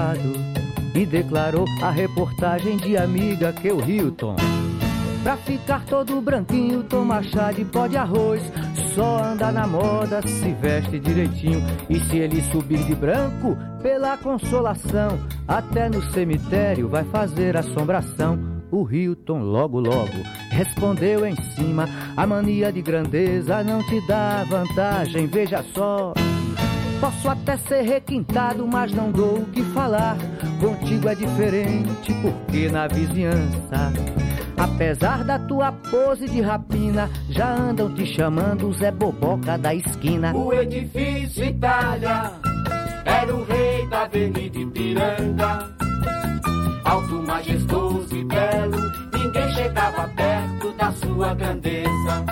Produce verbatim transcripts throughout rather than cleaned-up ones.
lado e declarou a reportagem de amiga que o Hilton, pra ficar todo branquinho, toma chá de pó de arroz, só anda na moda, se veste direitinho. E se ele subir de branco, pela consolação, até no cemitério vai fazer assombração. O Hilton logo logo respondeu em cima: a mania de grandeza não te dá vantagem, veja só. Posso até ser requintado, mas não dou o que falar. Contigo é diferente, porque na vizinhança, apesar da tua pose de rapina, já andam te chamando Zé Boboca da esquina. O edifício Itália era o rei da Avenida Ipiranga, alto, majestoso e belo, ninguém chegava perto da sua grandeza.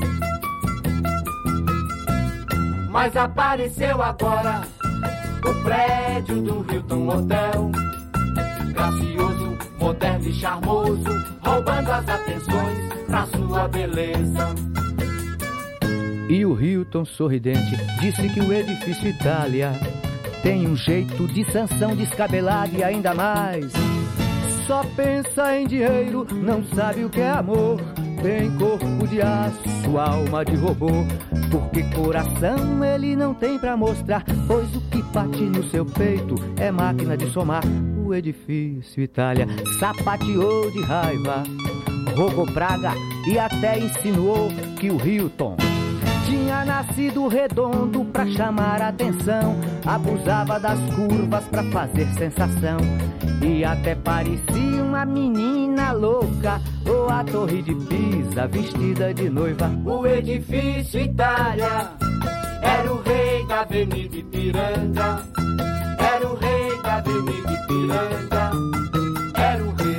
Mas apareceu agora o prédio do Hilton Hotel, gracioso, moderno e charmoso, roubando as atenções pra sua beleza. E o Hilton, sorridente, disse que o edifício Itália tem um jeito de Sansão descabelado e ainda mais só pensa em dinheiro, não sabe o que é amor. Tem corpo de aço, alma de robô, porque coração ele não tem pra mostrar, pois o que bate no seu peito é máquina de somar. O edifício Itália sapateou de raiva, rogou praga e até insinuou que o Hilton tinha nascido redondo pra chamar a atenção, abusava das curvas pra fazer sensação, e até parecia uma menina louca, ou a Torre de Pisa vestida de noiva. O edifício Itália era o rei da Avenida Ipiranga, era o rei da Avenida Ipiranga, era o rei.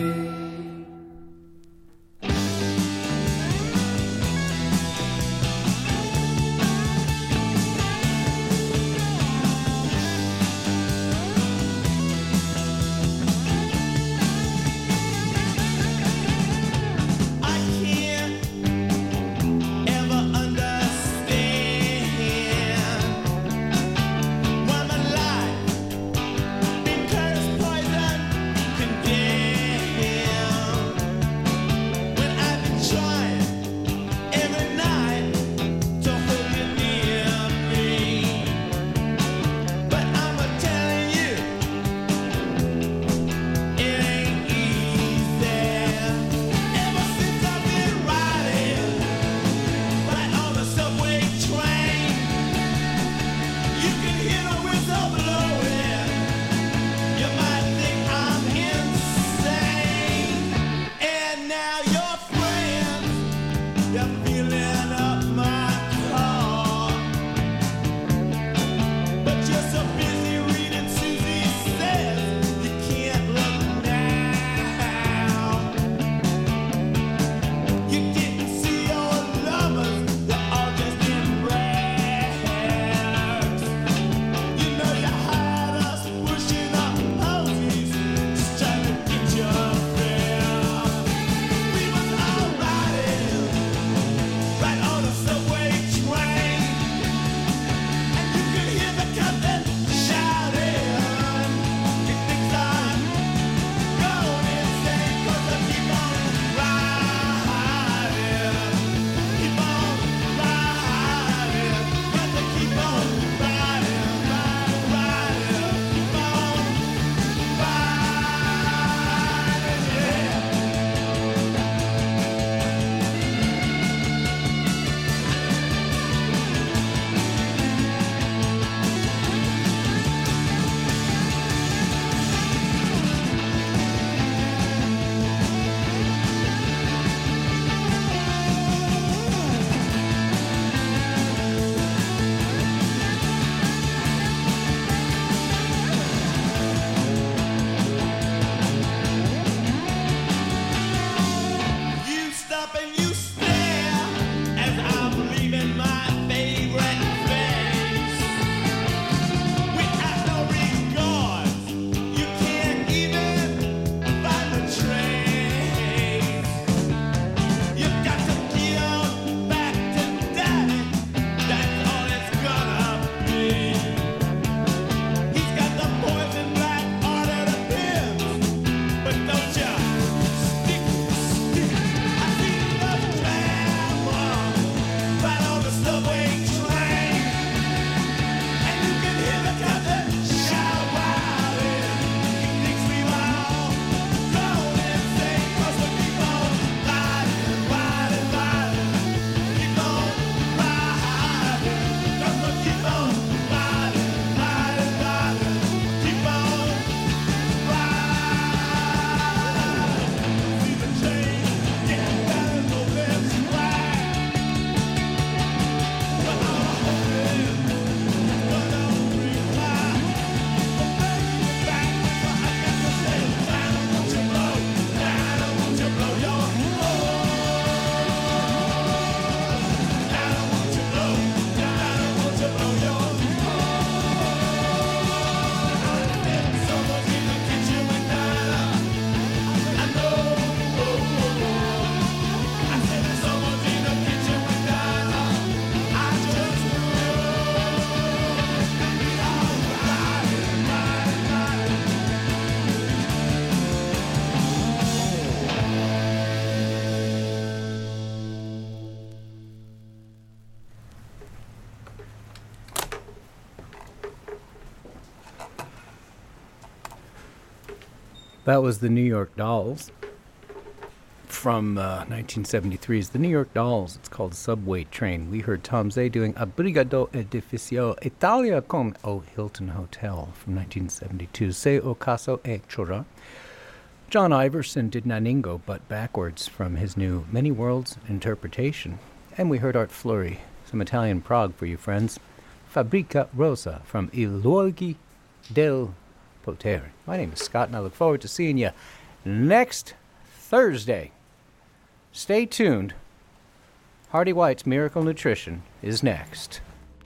That was the New York Dolls from uh, nineteen seventy-three's The New York Dolls. It's called Subway Train. We heard Tom Zay doing Abrigado Edificio Italia con O Hilton Hotel from nineteen seventy-two. Se ocaso e chora. John Iverson did Naningo, but backwards from his new Many Worlds interpretation. And we heard Art Fleury, some Italian Prague for you friends. Fabrica Rosa from I Luoghi del Potere. My name is Scott, and I look forward to seeing you next Thursday. Stay tuned. Hardy White's Miracle Nutrition is next.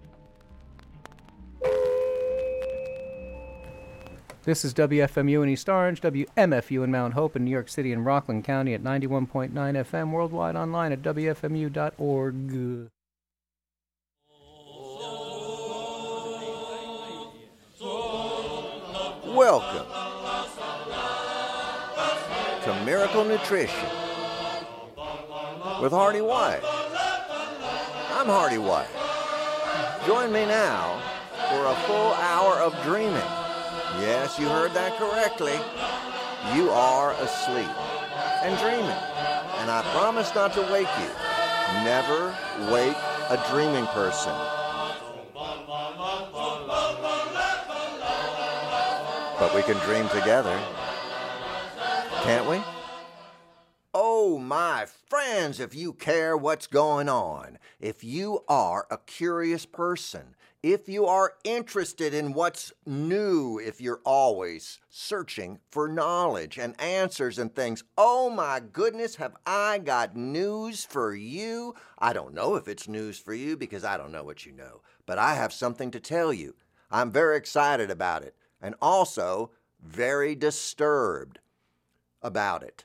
This is W F M U in East Orange, W M F U in Mount Hope, in New York City and Rockland County at ninety-one point nine F M, worldwide online at W F M U dot org. Welcome to Miracle Nutrition with Hardy White. I'm Hardy White. Join me now for a full hour of dreaming. Yes, you heard that correctly. You are asleep and dreaming. And I promise not to wake you. Never wake a dreaming person. But we can dream together, can't we? Oh, my friends, if you care what's going on, if you are a curious person, if you are interested in what's new, if you're always searching for knowledge and answers and things, oh my goodness, have I got news for you? I don't know if it's news for you because I don't know what you know, but I have something to tell you. I'm very excited about it. And also very disturbed about it.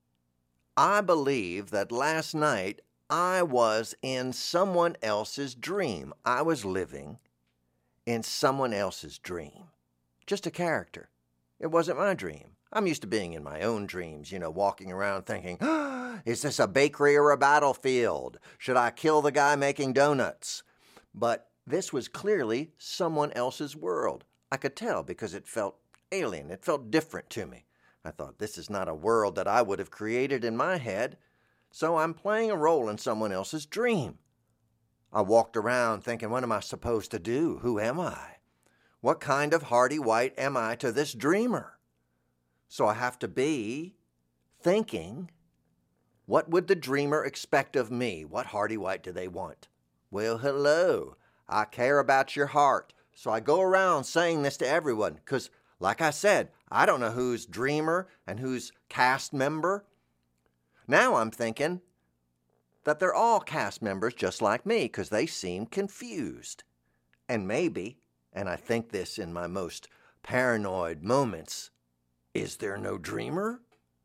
I believe that last night I was in someone else's dream. I was living in someone else's dream. Just a character. It wasn't my dream. I'm used to being in my own dreams, you know, walking around thinking, ah, is this a bakery or a battlefield? Should I kill the guy making donuts? But this was clearly someone else's world. I could tell because it felt alien. It felt different to me. I thought, this is not a world that I would have created in my head, so I'm playing a role in someone else's dream. I walked around thinking, what am I supposed to do? Who am I? What kind of Hardy White am I to this dreamer? So I have to be thinking, what would the dreamer expect of me? What Hardy White do they want? Well, hello. I care about your heart. So I go around saying this to everyone because, like I said, I don't know who's dreamer and who's cast member. Now I'm thinking that they're all cast members just like me because they seem confused. And maybe, and I think this in my most paranoid moments, is there no dreamer?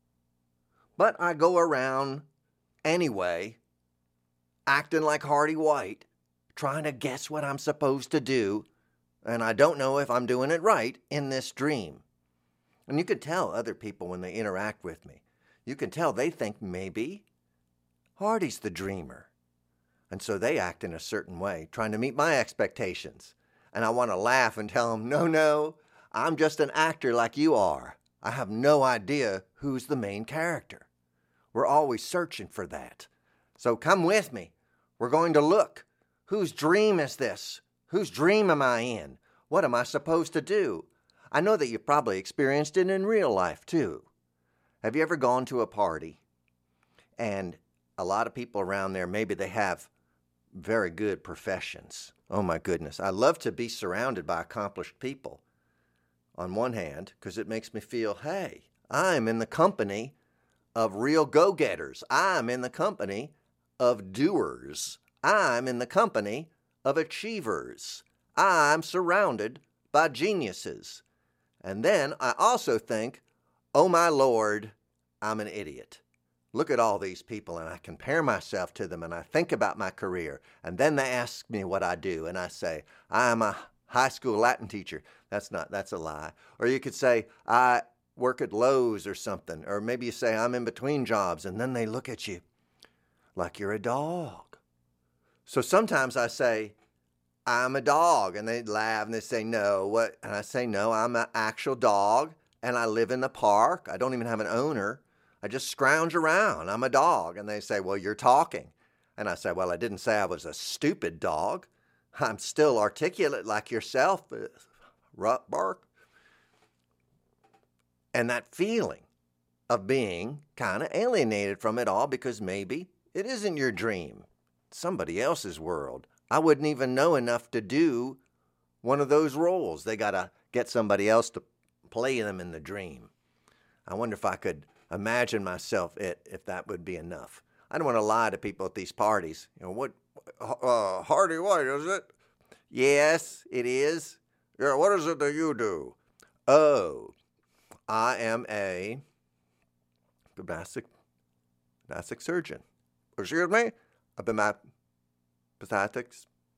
But I go around anyway, acting like Hardy White, trying to guess what I'm supposed to do. And I don't know if I'm doing it right in this dream. And you can tell other people when they interact with me. You can tell they think maybe Hardy's the dreamer. And so they act in a certain way, trying to meet my expectations. And I want to laugh and tell them, no, no, I'm just an actor like you are. I have no idea who's the main character. We're always searching for that. So come with me. We're going to look. Whose dream is this? Whose dream am I in? What am I supposed to do? I know that you've probably experienced it in real life, too. Have you ever gone to a party and a lot of people around there, maybe they have very good professions. Oh, my goodness. I love to be surrounded by accomplished people. On one hand, because it makes me feel, hey, I'm in the company of real go-getters. I'm in the company of doers. I'm in the company of achievers. I'm surrounded by geniuses. And then I also think, oh my Lord, I'm an idiot. Look at all these people, and I compare myself to them, and I think about my career. And then they ask me what I do, and I say, I'm a high school Latin teacher. That's not, that's a lie. Or you could say, I work at Lowe's or something. Or maybe you say, I'm in between jobs, and then they look at you like you're a dog. So sometimes I say, I'm a dog, and they laugh, and they say, no, what? And I say, no, I'm an actual dog, and I live in the park. I don't even have an owner. I just scrounge around. I'm a dog. And they say, well, you're talking. And I say, well, I didn't say I was a stupid dog. I'm still articulate like yourself. Rut bark. And that feeling of being kind of alienated from it all because maybe it isn't your dream. It's somebody else's world. I wouldn't even know enough to do one of those roles. They got to get somebody else to play them in the dream. I wonder if I could imagine myself it, if that would be enough. I don't want to lie to people at these parties. You know, what, uh, Hardy White, is it? Yes, it is. Yeah, what is it that you do? Oh, I am a plastic, plastic surgeon. Excuse me? I've been a plastic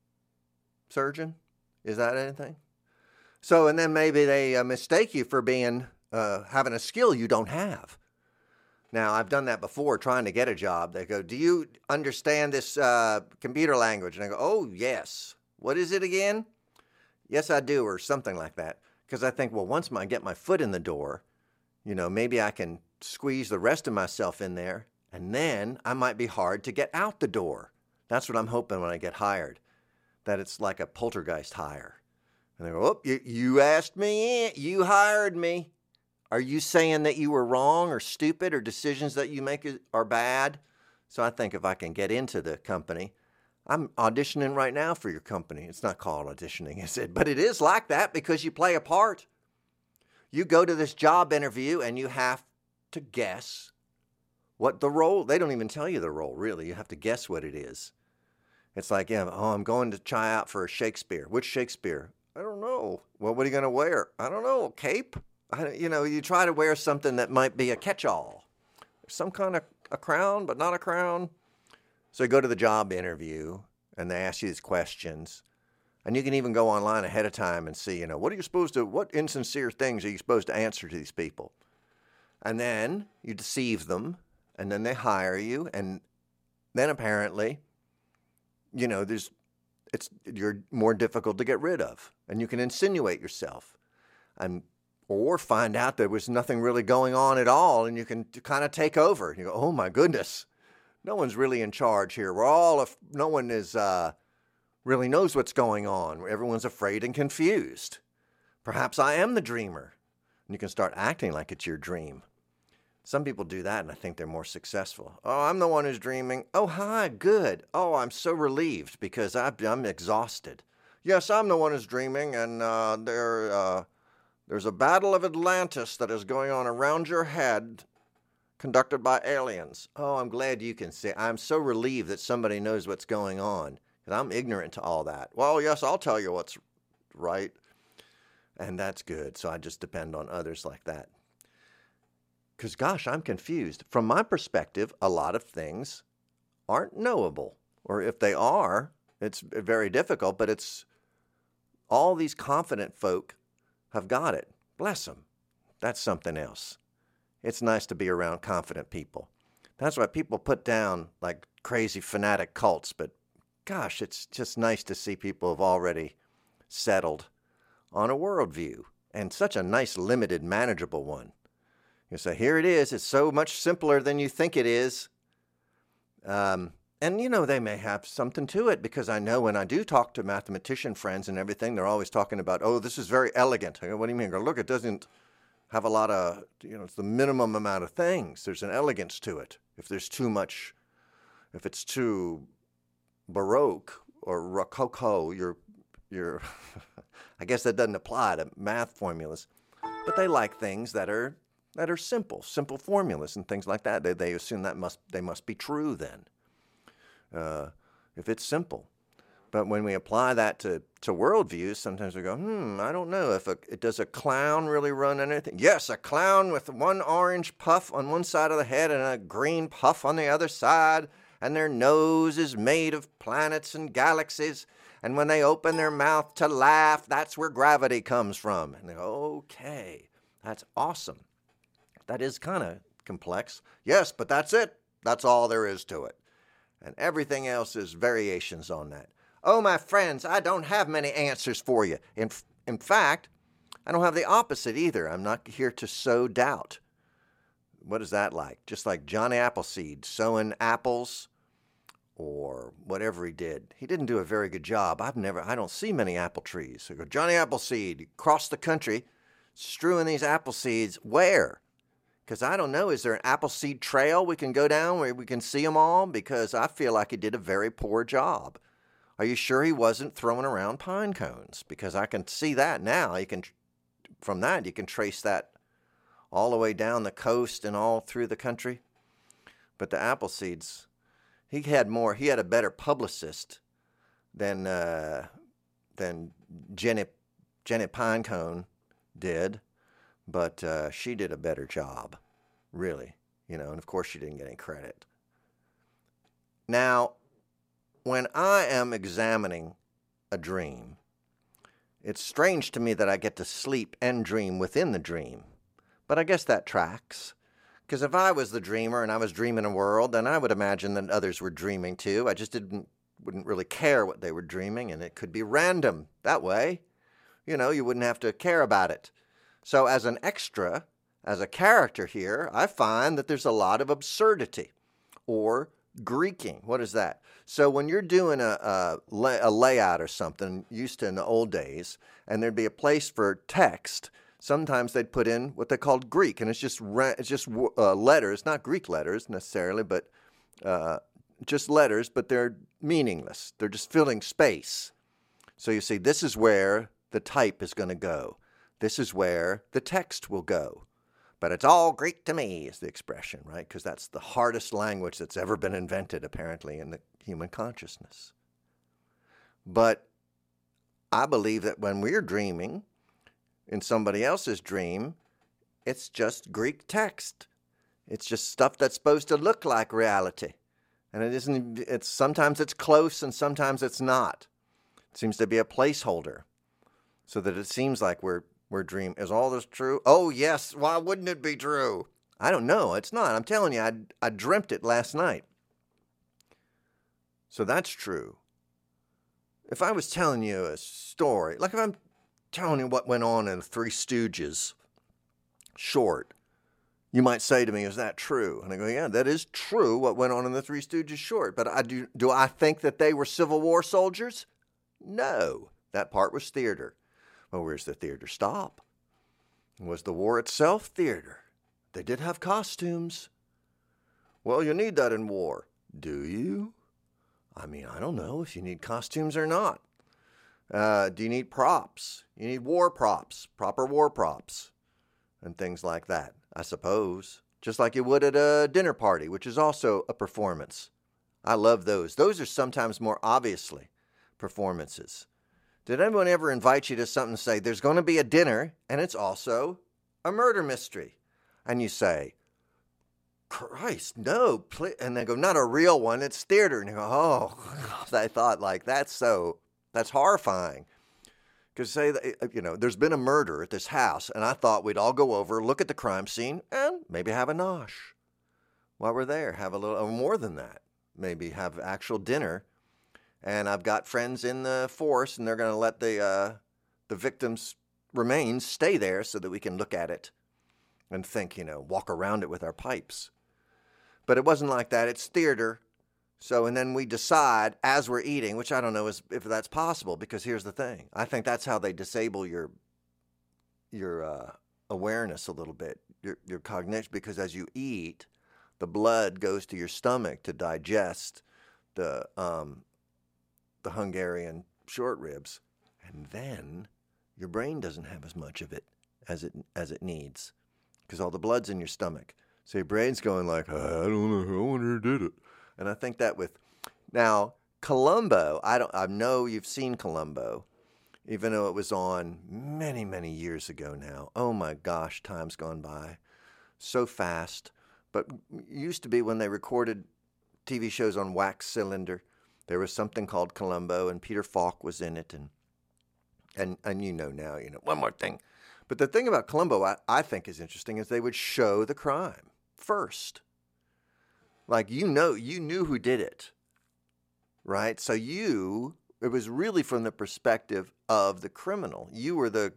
surgeon? Is that anything? So, and then maybe they uh, mistake you for being, uh, having a skill you don't have. Now, I've done that before trying to get a job. They go, do you understand this uh, computer language? And I go, oh, yes. What is it again? Yes, I do, or something like that. Because I think, well, once I get my foot in the door, you know, maybe I can squeeze the rest of myself in there, and then I might be hard to get out the door. That's what I'm hoping when I get hired, that it's like a poltergeist hire. And they go, oh, you, you asked me in. You hired me. Are you saying that you were wrong or stupid or decisions that you make are bad? So I think if I can get into the company, I'm auditioning right now for your company. It's not called auditioning, is it? But it is like that because you play a part. You go to this job interview and you have to guess what the role, they don't even tell you the role, really. You have to guess what it is. It's like, yeah, oh, I'm going to try out for a Shakespeare. Which Shakespeare? I don't know. Well, what are you going to wear? I don't know. Cape? I, you know, you try to wear something that might be a catch-all. Some kind of a crown, but not a crown. So you go to the job interview, and they ask you these questions. And you can even go online ahead of time and see, you know, what are you supposed to, what insincere things are you supposed to answer to these people? And then you deceive them, and then they hire you, and then apparently, you know, there's, it's, you're more difficult to get rid of, and you can insinuate yourself, and or find out there was nothing really going on at all, and you can kind of take over. You go, oh my goodness, no one's really in charge here. We're all, af- no one is uh, really knows what's going on. Everyone's afraid and confused. Perhaps I am the dreamer, and you can start acting like it's your dream. Some people do that, and I think they're more successful. Oh, I'm the one who's dreaming. Oh, hi, good. Oh, I'm so relieved because I've, I'm exhausted. Yes, I'm the one who's dreaming, and uh, there, uh, there's a battle of Atlantis that is going on around your head, conducted by aliens. Oh, I'm glad you can see. I'm so relieved that somebody knows what's going on, because I'm ignorant to all that. Well, yes, I'll tell you what's right, and that's good. So I just depend on others like that. Because, gosh, I'm confused. From my perspective, a lot of things aren't knowable. Or if they are, it's very difficult, but it's all these confident folk have got it. Bless them. That's something else. It's nice to be around confident people. That's why people put down like crazy fanatic cults, but gosh, it's just nice to see people have already settled on a worldview, and such a nice, limited, manageable one. You say, here it is. It's so much simpler than you think it is. Um, and, you know, they may have something to it, because I know when I do talk to mathematician friends and everything, they're always talking about, oh, this is very elegant. I go, what do you mean? I go, look, it doesn't have a lot of, you know, it's the minimum amount of things. There's an elegance to it. If there's too much, if it's too Baroque or Rococo, you're, you're, I guess that doesn't apply to math formulas. But they like things that are, that are simple, simple formulas and things like that. They, they assume that must, they must be true then, uh, if it's simple. But when we apply that to, to worldviews, sometimes we go, hmm, I don't know. If a, does a clown really run anything? Yes, a clown with one orange puff on one side of the head and a green puff on the other side, and their nose is made of planets and galaxies. And when they open their mouth to laugh, that's where gravity comes from. And they go, okay, that's awesome. That is kind of complex. Yes, but that's it. That's all there is to it. And everything else is variations on that. Oh, my friends, I don't have many answers for you. In, in fact, I don't have the opposite either. I'm not here to sow doubt. What is that like? Just like Johnny Appleseed sowing apples or whatever he did. He didn't do a very good job. I've never, I don't see many apple trees. I go, Johnny Appleseed, across the country, strewing these apple seeds. Where? Because I don't know. Is there an Appleseed trail we can go down where we can see them all? Because I feel like he did a very poor job. Are you sure he wasn't throwing around pine cones? Because I can see that now. You can, from that, you can trace that all the way down the coast and all through the country. But the apple seeds, he had more. He had a better publicist than uh, than Jenny Jenny Pinecone did. But uh, she did a better job, really, you know, and of course she didn't get any credit. Now, when I am examining a dream, it's strange to me that I get to sleep and dream within the dream. But I guess that tracks. Because if I was the dreamer and I was dreaming a world, then I would imagine that others were dreaming too. I just didn't wouldn't really care what they were dreaming, and it could be random that way. You know, you wouldn't have to care about it. So as an extra, as a character here, I find that there's a lot of absurdity or Greeking. What is that? So when you're doing a, a, lay, a layout or something, used to in the old days, and there'd be a place for text, sometimes they'd put in what they called Greek, and it's just it's just uh, letters, not Greek letters necessarily, but uh, just letters, but they're meaningless. They're just filling space. So you see, this is where the type is going to go. This is where the text will go. But it's all Greek to me is the expression, right? Because that's the hardest language that's ever been invented, apparently, in the human consciousness. But I believe that when we're dreaming in somebody else's dream, it's just Greek text. It's just stuff that's supposed to look like reality. And it isn't, it's sometimes it's close and sometimes it's not. It seems to be a placeholder so that it seems like we're We're dream. Is all this true? Oh, yes. Why wouldn't it be true? I don't know. It's not. I'm telling you, I, I dreamt it last night. So that's true. If I was telling you a story, like if I'm telling you what went on in the Three Stooges short, you might say to me, is that true? And I go, yeah, that is true what went on in the Three Stooges short. But I do, do I think that they were Civil War soldiers? No. That part was theater. Well, where's the theater stop? Was the war itself theater? They did have costumes. Well, you need that in war. Do you? I mean, I don't know if you need costumes or not. Uh, do you need props? You need war props, proper war props, and things like that, I suppose. Just like you would at a dinner party, which is also a performance. I love those. Those are sometimes more obviously performances. Did anyone ever invite you to something and say, there's going to be a dinner, and it's also a murder mystery? And you say, Christ, no. Please. And they go, not a real one, it's theater. And you go, oh, I thought, like, that's so, that's horrifying. Because say, that, you know, there's been a murder at this house, and I thought we'd all go over, look at the crime scene, and maybe have a nosh while we're there. Have a little, or more than that. Maybe have actual dinner. And I've got friends in the force, and they're going to let the uh, the victim's remains stay there so that we can look at it and think, you know, walk around it with our pipes. But it wasn't like that. It's theater. So, and then we decide as we're eating, which I don't know if that's possible, because here's the thing. I think that's how they disable your your uh, awareness a little bit, your, your cognition, because as you eat, the blood goes to your stomach to digest the um, the Hungarian short ribs, and then your brain doesn't have as much of it as it as it needs, because all the blood's in your stomach. So your brain's going like, I don't know, I wonder who did it. And I think that with now Columbo, I don't, I know you've seen Columbo, even though it was on many many years ago now. Oh my gosh, time's gone by so fast. But it used to be when they recorded T V shows on wax cylinder. There was something called Columbo, and Peter Falk was in it, and and and you know now, you know, one more thing. But the thing about Columbo I, I think is interesting is they would show the crime first. Like, you know, you knew who did it, right? So you, it was really from the perspective of the criminal. You were the,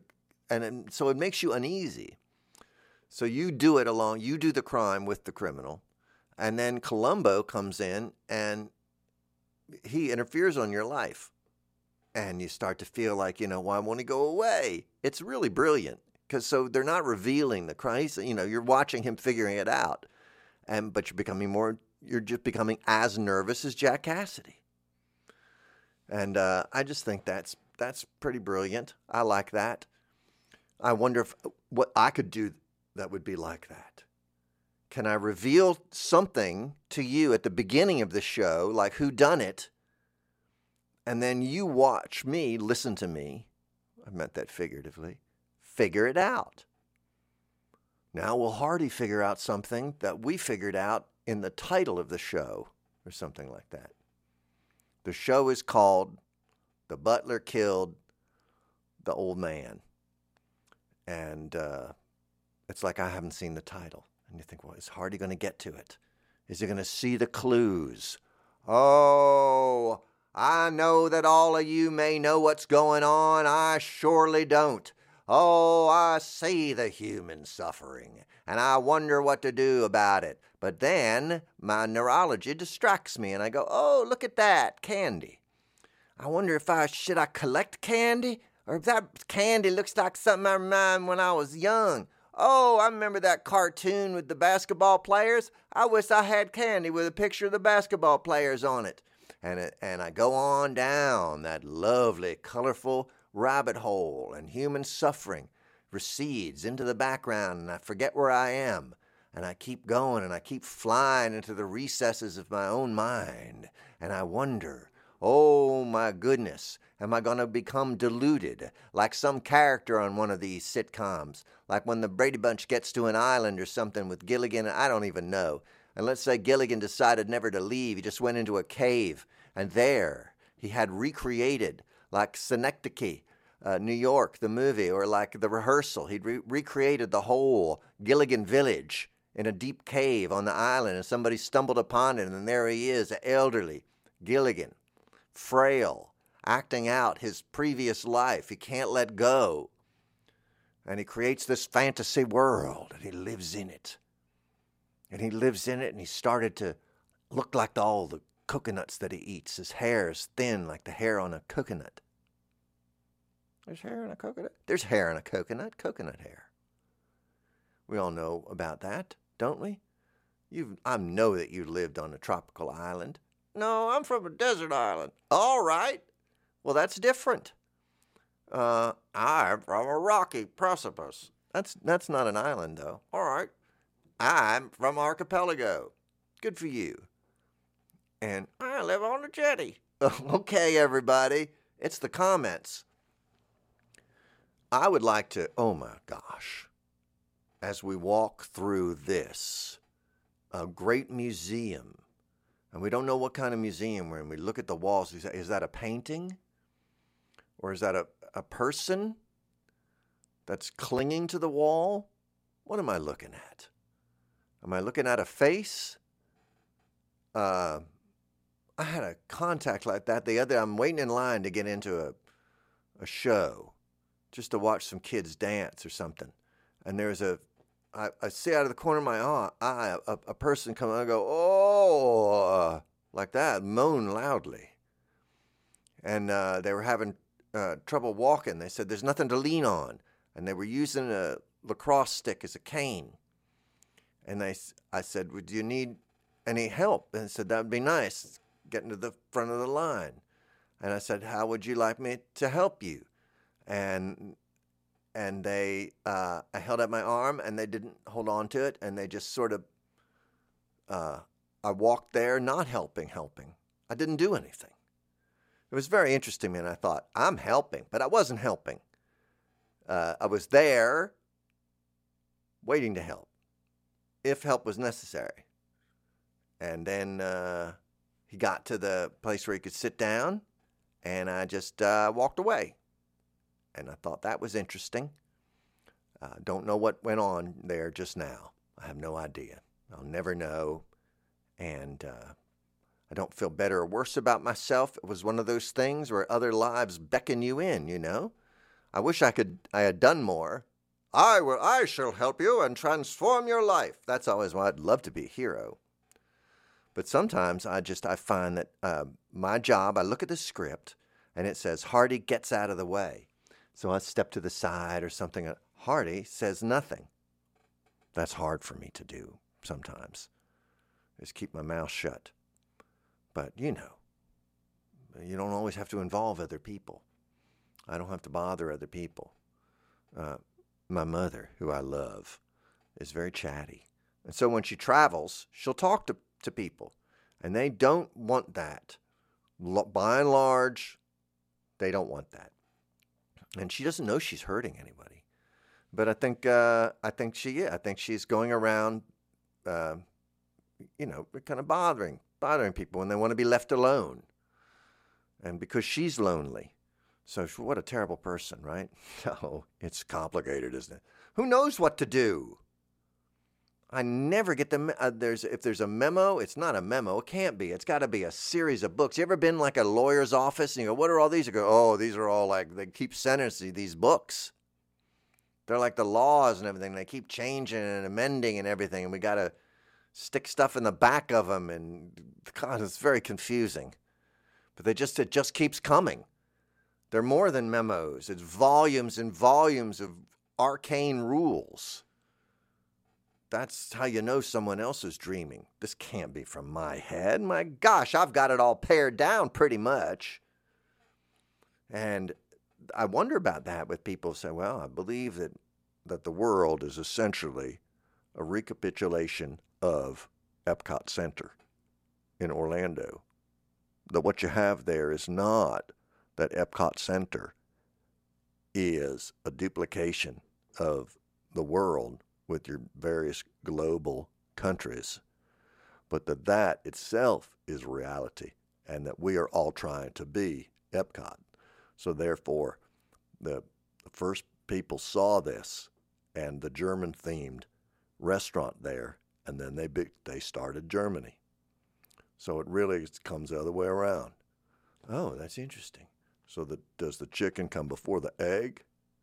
and it, so it makes you uneasy. So you do it along, you do the crime with the criminal, and then Columbo comes in and he interferes on your life. And you start to feel like, you know, well, I want to go away. It's really brilliant because so they're not revealing the crime. You know, you're watching him figuring it out, and but you're becoming more, you're just becoming as nervous as Jack Cassidy. And uh, I just think that's that's pretty brilliant. I like that. I wonder if what I could do that would be like that. Can I reveal something to you at the beginning of the show, like who done it? And then you watch me, listen to me, I meant that figuratively, figure it out. Now will Hardy figure out something that we figured out in the title of the show or something like that. The show is called The Butler Killed the Old Man. And uh, it's like I haven't seen the title. And you think, well, is Hardy going to get to it? Is he going to see the clues? Oh, I know that all of you may know what's going on. I surely don't. Oh, I see the human suffering, and I wonder what to do about it. But then my neurology distracts me, and I go, oh, look at that, candy. I wonder if I, should I collect candy? Or if that candy looks like something I remember when I was young. Oh, I remember that cartoon with the basketball players. I wish I had candy with a picture of the basketball players on it. And it, and I go on down that lovely, colorful rabbit hole, and human suffering recedes into the background, and I forget where I am. And I keep going, and I keep flying into the recesses of my own mind. And I wonder, oh my goodness, am I going to become deluded like some character on one of these sitcoms? Like when the Brady Bunch gets to an island or something with Gilligan, I don't even know. And let's say Gilligan decided never to leave. He just went into a cave. And there he had recreated, like Synecdoche, uh, New York, the movie, or like The Rehearsal. He'd re- recreated the whole Gilligan village in a deep cave on the island. And somebody stumbled upon it. And there he is, an elderly Gilligan, frail, acting out his previous life. He can't let go. And he creates this fantasy world, and he lives in it. And he lives in it, and he started to look like the, all the coconuts that he eats. His hair is thin like the hair on a coconut. There's hair in a coconut? There's hair in a coconut, coconut hair. We all know about that, don't we? You, I know that you lived on a tropical island. No, I'm from a desert island. All right. Well, that's different. Uh, I'm from a rocky precipice. That's that's not an island, though. All right. I'm from Archipelago. Good for you. And I live on a jetty. Okay, everybody. It's the comments. I would like to, oh my gosh, as we walk through this, a great museum, and we don't know what kind of museum we're in. We look at the walls. Is that, is that a painting? Or is that a, a person that's clinging to the wall? What am I looking at? Am I looking at a face? Uh, I had a contact like that the other day. I'm waiting in line to get into a a show, just to watch some kids dance or something. And there's a, I, I see out of the corner of my eye a, a person come and I go, oh, like that, moan loudly. And uh, they were having uh, trouble walking. They said there's nothing to lean on. And they were using a lacrosse stick as a cane. And they, I said, well, do you need any help? And they said, that would be nice, getting to the front of the line. And I said, how would you like me to help you? And and they, uh, I held out my arm, and they didn't hold on to it, and they just sort of, uh, I walked there not helping, helping. I didn't do anything. It was very interesting, and I thought, I'm helping, but I wasn't helping. Uh, I was there waiting to help, if help was necessary. And then uh, he got to the place where he could sit down, and I just uh, walked away. And I thought that was interesting. Uh, don't know what went on there just now. I have no idea. I'll never know. And uh, I don't feel better or worse about myself. It was one of those things where other lives beckon you in, you know. I wish I could. I had done more. I will. I shall help you and transform your life. That's always why I'd love to be a hero. But sometimes I just I find that uh, my job. I look at the script and it says Hardy gets out of the way, so I step to the side or something. Hardy says nothing. That's hard for me to do sometimes. Just keep my mouth shut. But you know, you don't always have to involve other people. I don't have to bother other people. Uh, my mother, who I love, is very chatty. And so when she travels, she'll talk to, to people. And they don't want that. L- by and large, they don't want that. And she doesn't know she's hurting anybody. But I think uh, I think she yeah, I think she's going around, uh, you know, kind of bothering, bothering people when they want to be left alone. And because she's lonely. So what a terrible person, right? Oh, it's complicated, isn't it? Who knows what to do? I never get the, uh, there's if there's a memo, it's not a memo. It can't be. It's got to be a series of books. You ever been like a lawyer's office and you go, what are all these? You go, oh, these are all like, they keep sending us these books. They're like the laws and everything. They keep changing and amending and everything. And we got to stick stuff in the back of them. And God, it's very confusing. But they just, it just keeps coming. They're more than memos. It's volumes and volumes of arcane rules. That's how you know someone else is dreaming. This can't be from my head. My gosh, I've got it all pared down pretty much. And I wonder about that with people who say, well, I believe that, that the world is essentially a recapitulation of Epcot Center in Orlando. That what you have there is not that Epcot Center is a duplication of the world with your various global countries, but that that itself is reality and that we are all trying to be Epcot. So therefore, the, the first people saw this and the German-themed restaurant there, and then they be, they started Germany. So it really comes the other way around. Oh, that's interesting. So the, does the chicken come before the egg?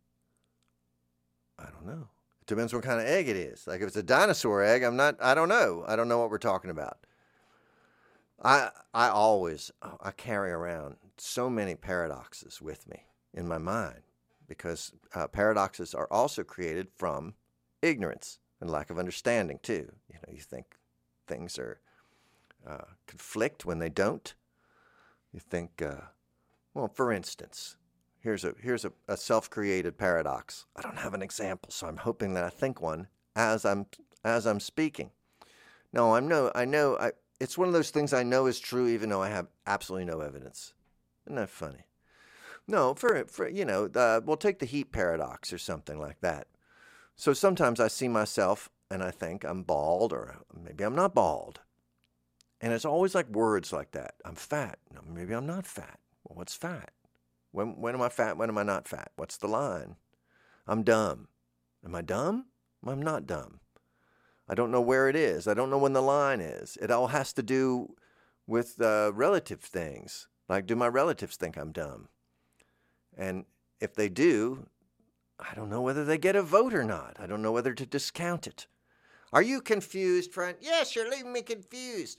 I don't know. It depends what kind of egg it is. Like if it's a dinosaur egg, I'm not, I don't know. I don't know what we're talking about. I I always, I carry around so many paradoxes with me in my mind because uh, paradoxes are also created from ignorance and lack of understanding too. You know, you think things are uh, conflict when they don't. You think, uh, well, for instance, here's a here's a, a self-created paradox. I don't have an example, so I'm hoping that I think one as I'm as I'm speaking. No, I'm no, I know. I, it's one of those things I know is true, even though I have absolutely no evidence. Isn't that funny? No, for for you know, uh, we'll take the heat paradox or something like that. So sometimes I see myself and I think I'm bald, or maybe I'm not bald, and it's always like words like that. I'm fat. No, maybe I'm not fat. Well, what's fat? When when am I fat? When am I not fat? What's the line? I'm dumb. Am I dumb? I'm not dumb. I don't know where it is. I don't know when the line is. It all has to do with uh, relative things. Like, do my relatives think I'm dumb? And if they do, I don't know whether they get a vote or not. I don't know whether to discount it. Are you confused, friend? Yes, you're leaving me confused.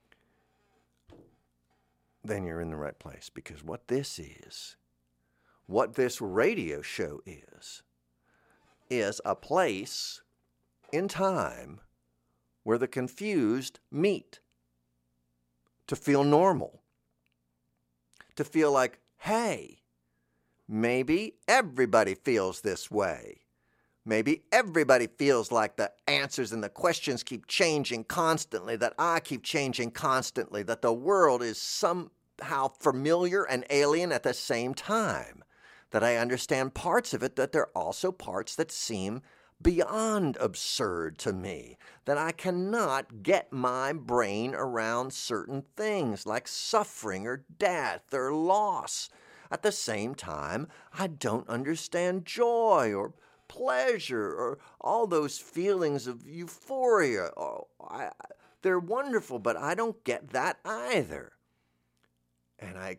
Then you're in the right place, because what this is, what this radio show is, is a place in time where the confused meet to feel normal, to feel like, hey, maybe everybody feels this way. Maybe everybody feels like the answers and the questions keep changing constantly, that I keep changing constantly, that the world is somehow familiar and alien at the same time, that I understand parts of it, that there are also parts that seem beyond absurd to me, that I cannot get my brain around certain things like suffering or death or loss. At the same time, I don't understand joy or pleasure or all those feelings of euphoria. Oh, I, they're wonderful, but I don't get that either. And I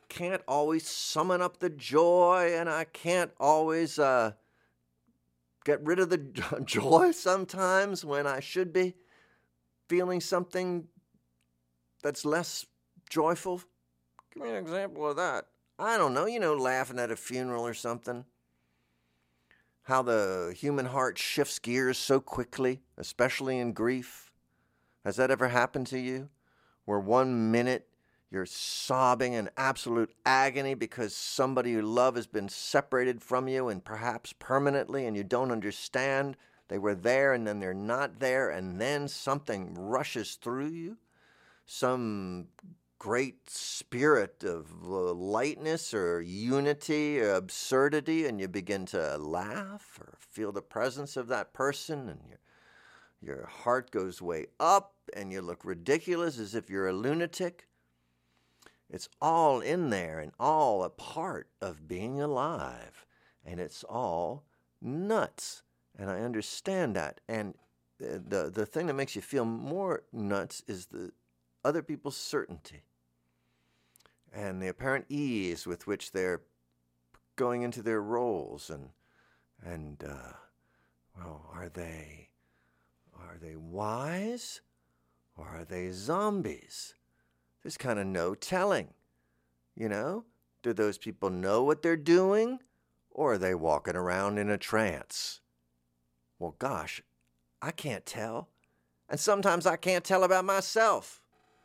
can't always summon up the joy, and I can't always uh, get rid of the joy sometimes when I should be feeling something that's less joyful. Give me an example of that. I don't know, you know, laughing at a funeral or something. How the human heart shifts gears so quickly, especially in grief. Has that ever happened to you? Where one minute you're sobbing in absolute agony because somebody you love has been separated from you and perhaps permanently, and you don't understand. They were there and then they're not there, and then something rushes through you. Some great spirit of lightness or unity or absurdity, and you begin to laugh or feel the presence of that person, and your your heart goes way up, and you look ridiculous as if you're a lunatic. It's all in there and all a part of being alive, and it's all nuts, and I understand that. And the the thing that makes you feel more nuts is the other people's certainty and the apparent ease with which they're going into their roles. And, and uh, well, are they, are they wise or are they zombies? There's kind of no telling, you know? Do those people know what they're doing, or are they walking around in a trance? Well, gosh, I can't tell. And sometimes I can't tell about myself.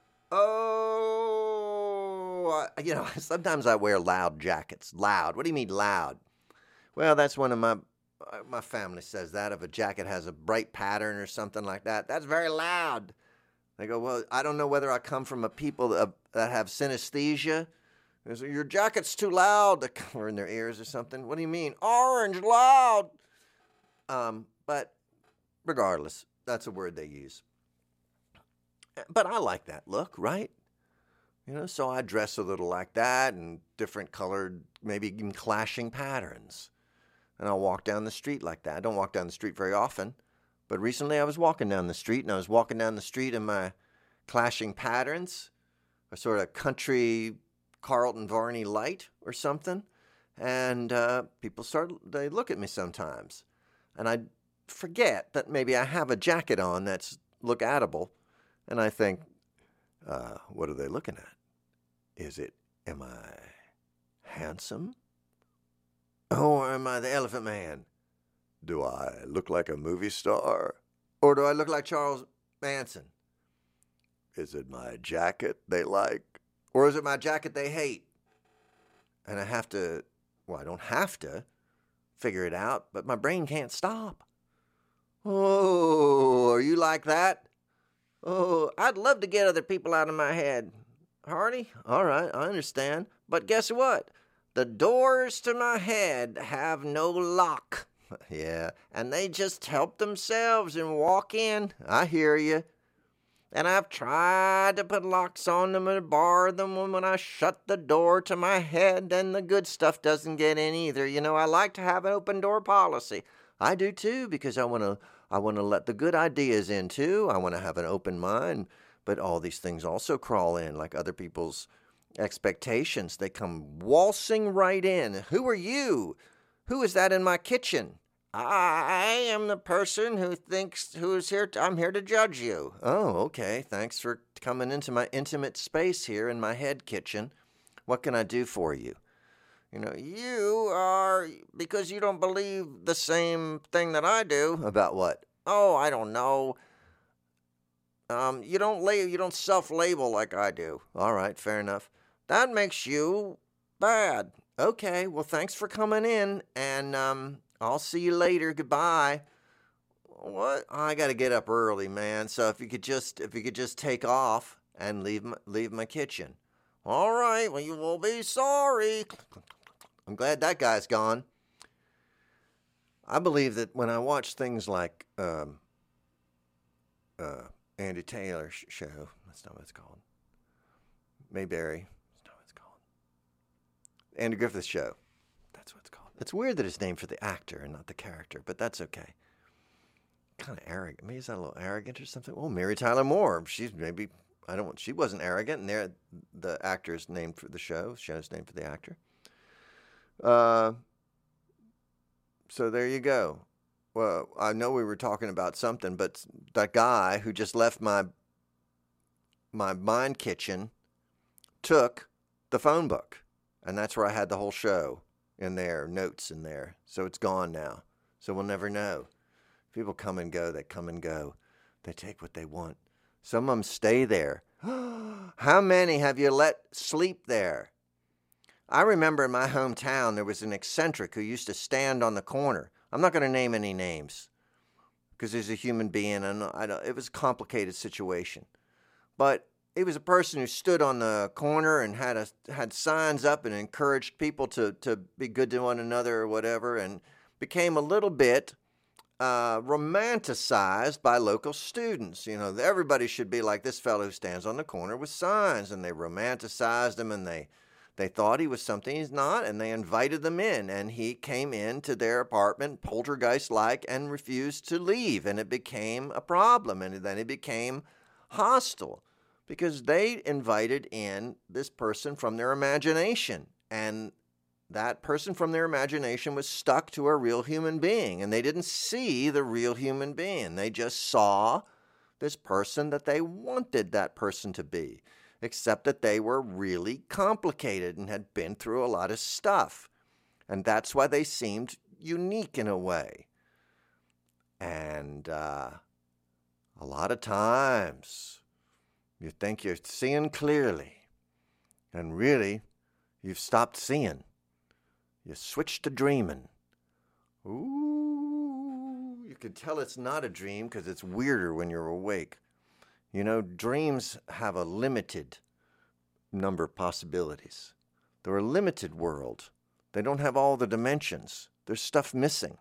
Oh, you know, sometimes I wear loud jackets. Loud. What do you mean loud? Well, that's one of my, my family says that. If a jacket has a bright pattern or something like that, that's very loud. They go, well, I don't know whether I come from a people that, that have synesthesia. They say, your jacket's too loud. They cover in their ears or something. What do you mean? Orange, loud. Um, but regardless, that's a word they use. But I like that look, right? You know, so I dress a little like that and different colored, maybe even clashing patterns. And I'll walk down the street like that. I don't walk down the street very often. But recently I was walking down the street, and I was walking down the street in my clashing patterns, a sort of country Carlton Varney light or something. And uh, people start, they look at me sometimes. And I forget that maybe I have a jacket on that's look-atable. And I think, uh, what are they looking at? Is it, am I handsome? Or am I the Elephant Man? Do I look like a movie star? Or do I look like Charles Manson? Is it my jacket they like? Or is it my jacket they hate? And I have to, well, I don't have to figure it out, but my brain can't stop. Oh, are you like that? Oh, I'd love to get other people out of my head. Hardy, all right, I understand. But guess what? The doors to my head have no lock. Yeah, and they just help themselves and walk in. I hear you. And I've tried to put locks on them and bar them when I shut the door to my head, and the good stuff doesn't get in either. You know, I like to have an open door policy. I do too, because I want to I want to let the good ideas in too. I want to have an open mind, but all these things also crawl in like other people's expectations. They come waltzing right in. Who are you? Who is that in my kitchen? I am the person who thinks, who's here, to, I'm here to judge you. Oh, okay. Thanks for coming into my intimate space here in my head kitchen. What can I do for you? You know, you are, because you don't believe the same thing that I do. About what? Oh, I don't know. Um, you don't label, you don't self-label like I do. All right, fair enough. That makes you bad. Okay, well, thanks for coming in, and um, I'll see you later. Goodbye. What? I got to get up early, man. So if you could just, if you could just take off and leave my, leave my kitchen. All right. Well, you will be sorry. I'm glad that guy's gone. I believe that when I watch things like um, uh, Andy Taylor's show, that's not what it's called. Mayberry, that's not what it's called. Andy Griffith's show, that's what it's called. It's weird that it's named for the actor and not the character, but that's okay. Kind of arrogant. Maybe he's not a little arrogant or something. Well, Mary Tyler Moore, she's maybe, I don't. She wasn't arrogant, and they're the actor's name for the show. Show's name for the actor. Uh. So there you go. Well, I know we were talking about something, but that guy who just left my my mind kitchen took the phone book, and that's where I had the whole show in there, notes in there. So it's gone now. So we'll never know. People come and go. They come and go. They take what they want. Some of them stay there. How many have you let sleep there? I remember in my hometown there was an eccentric who used to stand on the corner. I'm not going to name any names because he's a human being, and I don't, it was a complicated situation. But he was a person who stood on the corner and had a, had signs up and encouraged people to, to be good to one another or whatever, and became a little bit uh, romanticized by local students. You know, everybody should be like this fellow who stands on the corner with signs, and they romanticized him, and they They thought he was something he's not, and they invited them in, and he came into their apartment poltergeist-like and refused to leave, and it became a problem, and then it became hostile because they invited in this person from their imagination, and that person from their imagination was stuck to a real human being, and they didn't see the real human being. They just saw this person that they wanted that person to be, except that they were really complicated and had been through a lot of stuff. And that's why they seemed unique in a way. And uh, a lot of times, you think you're seeing clearly, and really, you've stopped seeing. You switched to dreaming. Ooh, you can tell it's not a dream because it's weirder when you're awake. You know, dreams have a limited number of possibilities. They're a limited world. They don't have all the dimensions. There's stuff missing.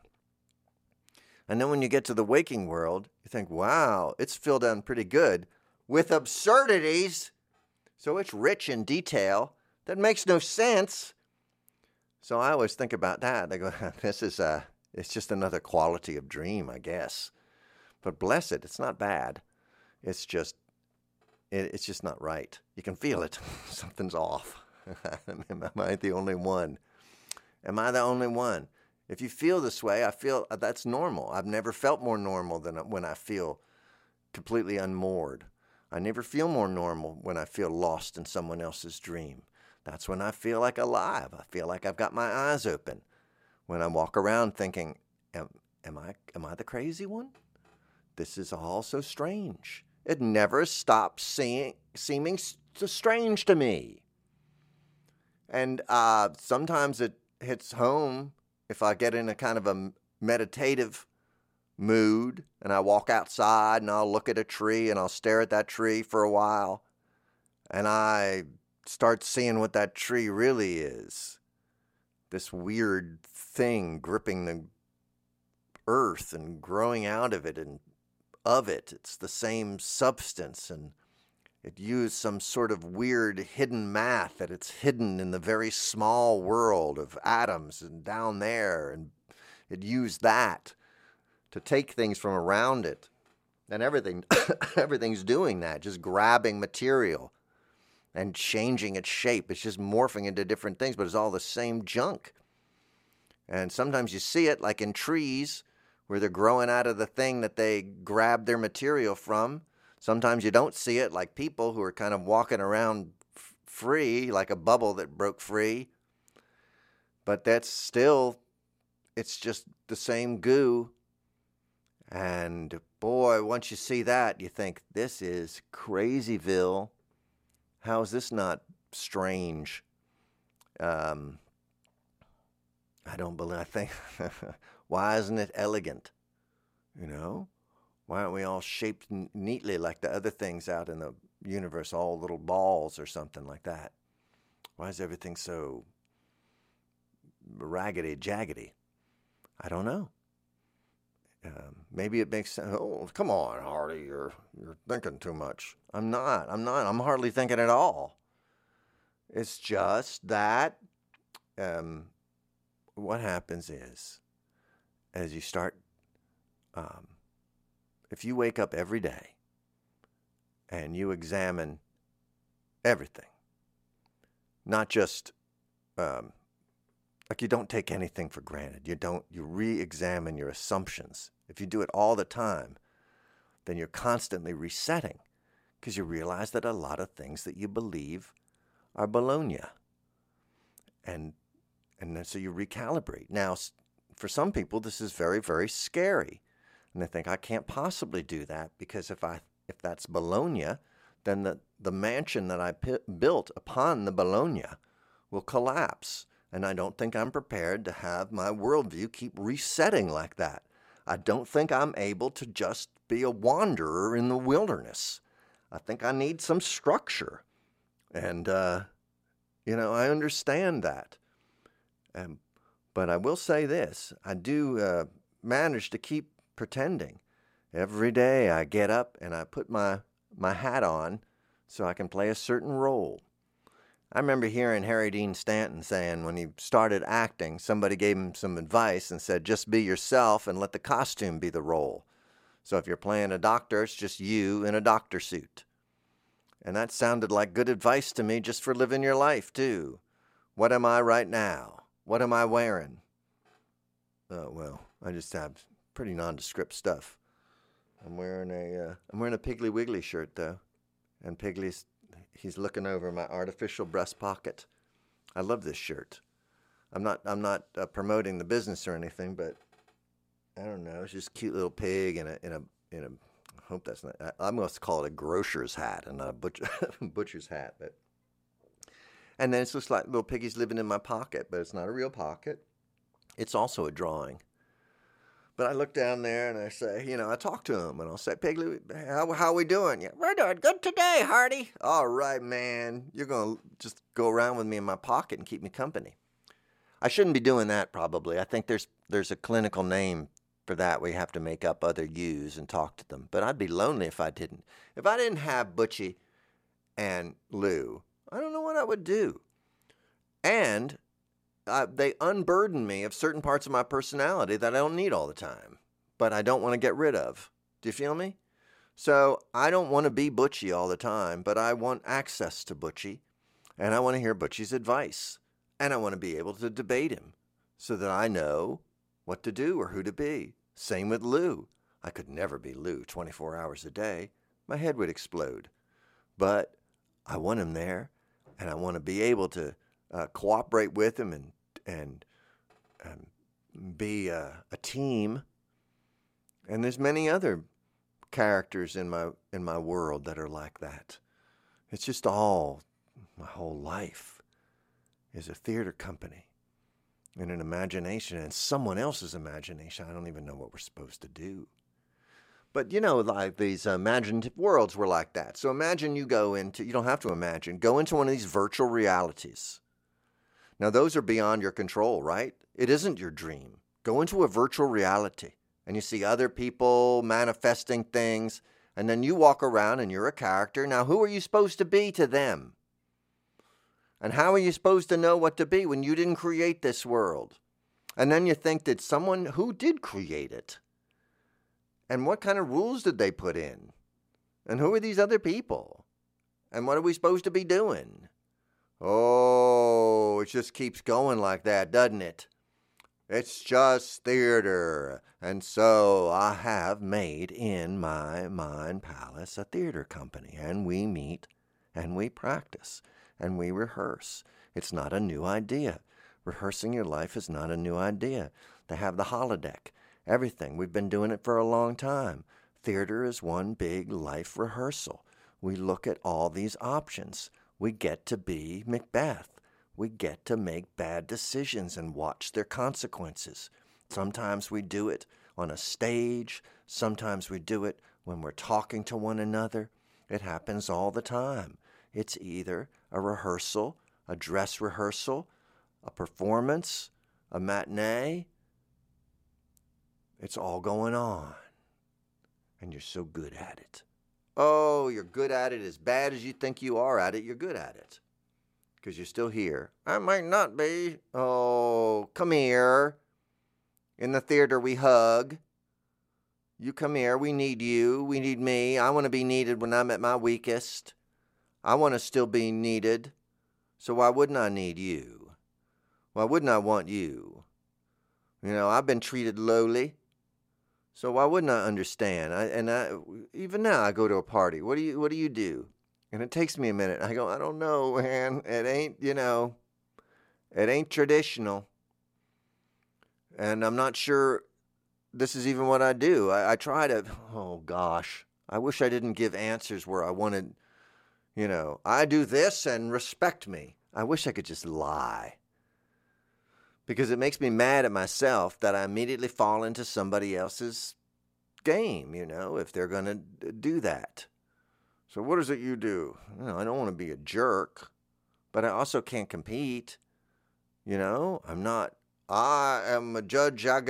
And then when you get to the waking world, you think, wow, it's filled in pretty good with absurdities. So it's rich in detail that makes no sense. So I always think about that. I go, this is a, it's just another quality of dream, I guess. But bless it, it's not bad. It's just, it, it's just not right. You can feel it. Something's off. Am I the only one? Am I the only one? If you feel this way, I feel that's normal. I've never felt more normal than when I feel completely unmoored. I never feel more normal when I feel lost in someone else's dream. That's when I feel like alive. I feel like I've got my eyes open. When I walk around thinking, am, am I, am I the crazy one? This is all so strange. It never stops seeing, seeming so strange to me. And uh, sometimes it hits home if I get in a kind of a meditative mood and I walk outside and I'll look at a tree and I'll stare at that tree for a while and I start seeing what that tree really is. This weird thing gripping the earth and growing out of it and of it. It's the same substance, and it used some sort of weird hidden math that it's hidden in the very small world of atoms and down there, and it used that to take things from around it. And everything, everything's doing that, just grabbing material and changing its shape. It's just morphing into different things, but it's all the same junk. And sometimes you see it, like in trees, where they're growing out of the thing that they grabbed their material from. Sometimes you don't see it, like people who are kind of walking around f- free, like a bubble that broke free. But that's still, it's just the same goo. And boy, once you see that, you think, this is Crazyville. How is this not strange? Um, I don't believe, I think, why isn't it elegant? You know? Why aren't we all shaped n- neatly like the other things out in the universe, all little balls or something like that? Why is everything so raggedy, jaggedy? I don't know. Um, maybe it makes sense. Oh, come on, Hardy, you're you're thinking too much. I'm not. I'm not. I'm hardly thinking at all. It's just that um, what happens is, as you start, um, if you wake up every day and you examine everything. Not just, um, like you don't take anything for granted. You don't, you re-examine your assumptions. If you do it all the time, then you're constantly resetting because you realize that a lot of things that you believe are baloney. And, and then so you recalibrate. Now, for some people, this is very, very scary. And they think, I can't possibly do that because if I if that's baloney, then the, the mansion that I p- built upon the baloney will collapse. And I don't think I'm prepared to have my worldview keep resetting like that. I don't think I'm able to just be a wanderer in the wilderness. I think I need some structure. And, uh, you know, I understand that. Um, but I will say this. I do uh, manage to keep pretending. Every day I get up and I put my, my hat on so I can play a certain role. I remember hearing Harry Dean Stanton saying when he started acting, somebody gave him some advice and said, just be yourself and let the costume be the role. So if you're playing a doctor, it's just you in a doctor suit. And that sounded like good advice to me just for living your life, too. What am I right now? What am I wearing? Oh, well, I just have pretty nondescript stuff. I'm wearing a, uh, I'm wearing a Piggly Wiggly shirt, though. And Piggly's, he's looking over my artificial breast pocket. I love this shirt. I'm not, I'm not uh, promoting the business or anything, but I don't know. It's just a cute little pig in a, in a, in a, I hope that's not, I, I'm going to call it a grocer's hat and not a butcher, butcher's hat. But, and then it's just like little piggies living in my pocket, but it's not a real pocket. It's also a drawing. But I look down there and I say, you know, I talk to him and I'll say, Piggly, how how we doing? Yeah, we're doing good today, Hardy. All right, man. You're going to just go around with me in my pocket and keep me company. I shouldn't be doing that probably. I think there's there's a clinical name for that. We have to make up other yous and talk to them. But I'd be lonely if I didn't. If I didn't have Butchie and Lou, I don't know what I would do. And Uh, they unburden me of certain parts of my personality that I don't need all the time, but I don't want to get rid of. Do you feel me? So I don't want to be Butchie all the time, but I want access to Butchie, and I want to hear Butchie's advice, and I want to be able to debate him so that I know what to do or who to be. Same with Lou. I could never be Lou twenty-four hours a day. My head would explode. But I want him there, and I want to be able to uh, cooperate with him and and um, be a, a team. And there's many other characters in my in my world that are like that. It's just all, my whole life is a theater company and an imagination and someone else's imagination. I don't even know what we're supposed to do. But, you know, like these imaginative worlds were like that. So imagine you go into, you don't have to imagine, go into one of these virtual realities. Now, those are beyond your control, right? It isn't your dream. Go into a virtual reality, and you see other people manifesting things, and then you walk around and you're a character. Now, who are you supposed to be to them? And how are you supposed to know what to be when you didn't create this world? And then you think that someone who did create it, and what kind of rules did they put in? And who are these other people? And what are we supposed to be doing? Oh, it just keeps going like that, doesn't it? It's just theater. And so I have made in my mind palace a theater company. And we meet and we practice and we rehearse. It's not a new idea. Rehearsing your life is not a new idea. They have the holodeck, everything. We've been doing it for a long time. Theater is one big life rehearsal. We look at all these options. We get to be Macbeth. We get to make bad decisions and watch their consequences. Sometimes we do it on a stage. Sometimes we do it when we're talking to one another. It happens all the time. It's either a rehearsal, a dress rehearsal, a performance, a matinee. It's all going on. And you're so good at it. Oh, you're good at it as bad as you think you are at it. You're good at it. Because you're still here. I might not be. Oh, come here. In the theater we hug. You come here. We need you. We need me. I want to be needed when I'm at my weakest. I want to still be needed. So why wouldn't I need you? Why wouldn't I want you? You know, I've been treated lowly. So why wouldn't I understand? I, and I, even now I go to a party. What do you, what do you do? And it takes me a minute. I go, I don't know, man. It ain't, you know, it ain't traditional. And I'm not sure this is even what I do. I, I try to, oh gosh, I wish I didn't give answers where I wanted, you know, I do this and respect me. I wish I could just lie. Because it makes me mad at myself that I immediately fall into somebody else's game, you know, if they're going to do that. So what is it you do? You know, I don't want to be a jerk, but I also can't compete. You know, I'm not, I am a judge in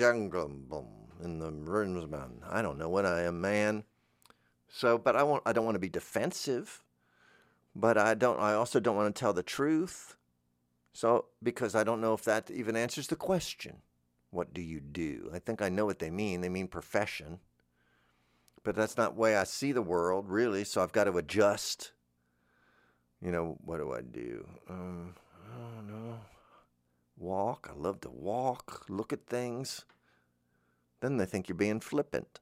the Rinsman. I don't know what I am, man. So, but I won't, I don't want to be defensive, but I don't, I also don't want to tell the truth. So, because I don't know if that even answers the question. What do you do? I think I know what they mean. They mean profession. But that's not the way I see the world, really, so I've got to adjust. You know, what do I do? Um, I don't know. Walk. I love to walk, look at things. Then they think you're being flippant.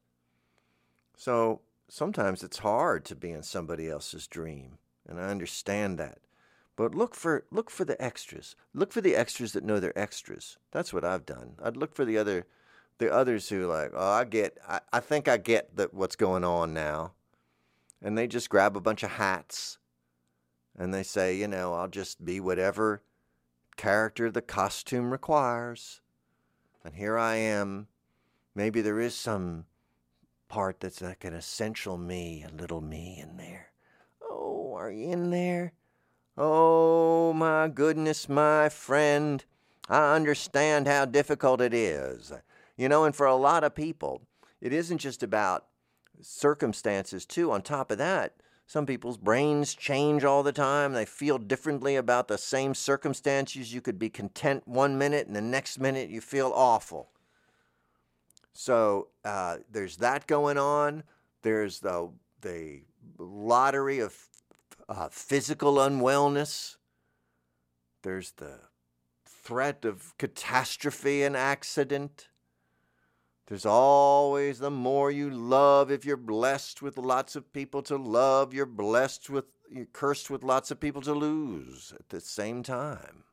So, sometimes it's hard to be in somebody else's dream, and I understand that. But look for look for the extras. Look for the extras that know they're extras. That's what I've done. I'd look for the other, the others who like, oh, I get, I, I think I get that what's going on now, and they just grab a bunch of hats, and they say, you know, I'll just be whatever character the costume requires, and here I am. Maybe there is some part that's like an essential me, a little me in there. Oh, are you in there? Oh, my goodness, my friend, I understand how difficult it is. You know, and for a lot of people, it isn't just about circumstances, too. On top of that, some people's brains change all the time. They feel differently about the same circumstances. You could be content one minute, and the next minute you feel awful. So uh, there's that going on. There's the, the lottery of Uh, physical unwellness. There's the threat of catastrophe and accident. There's always the more you love. If you're blessed with lots of people to love, you're blessed with, you're cursed with lots of people to lose at the same time.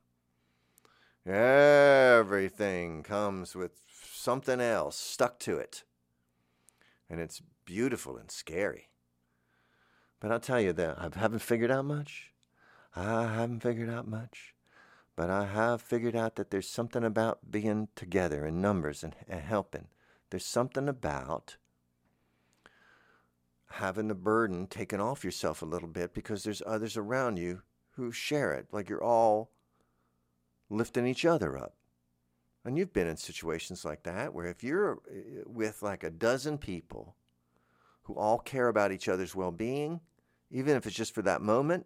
Everything comes with something else stuck to it. And it's beautiful and scary. But I'll tell you that I haven't figured out much. I haven't figured out much. But I have figured out that there's something about being together in numbers and, and helping. There's something about having the burden taken off yourself a little bit because there's others around you who share it. Like you're all lifting each other up. And you've been in situations like that where if you're with like a dozen people who all care about each other's well-being, even if it's just for that moment,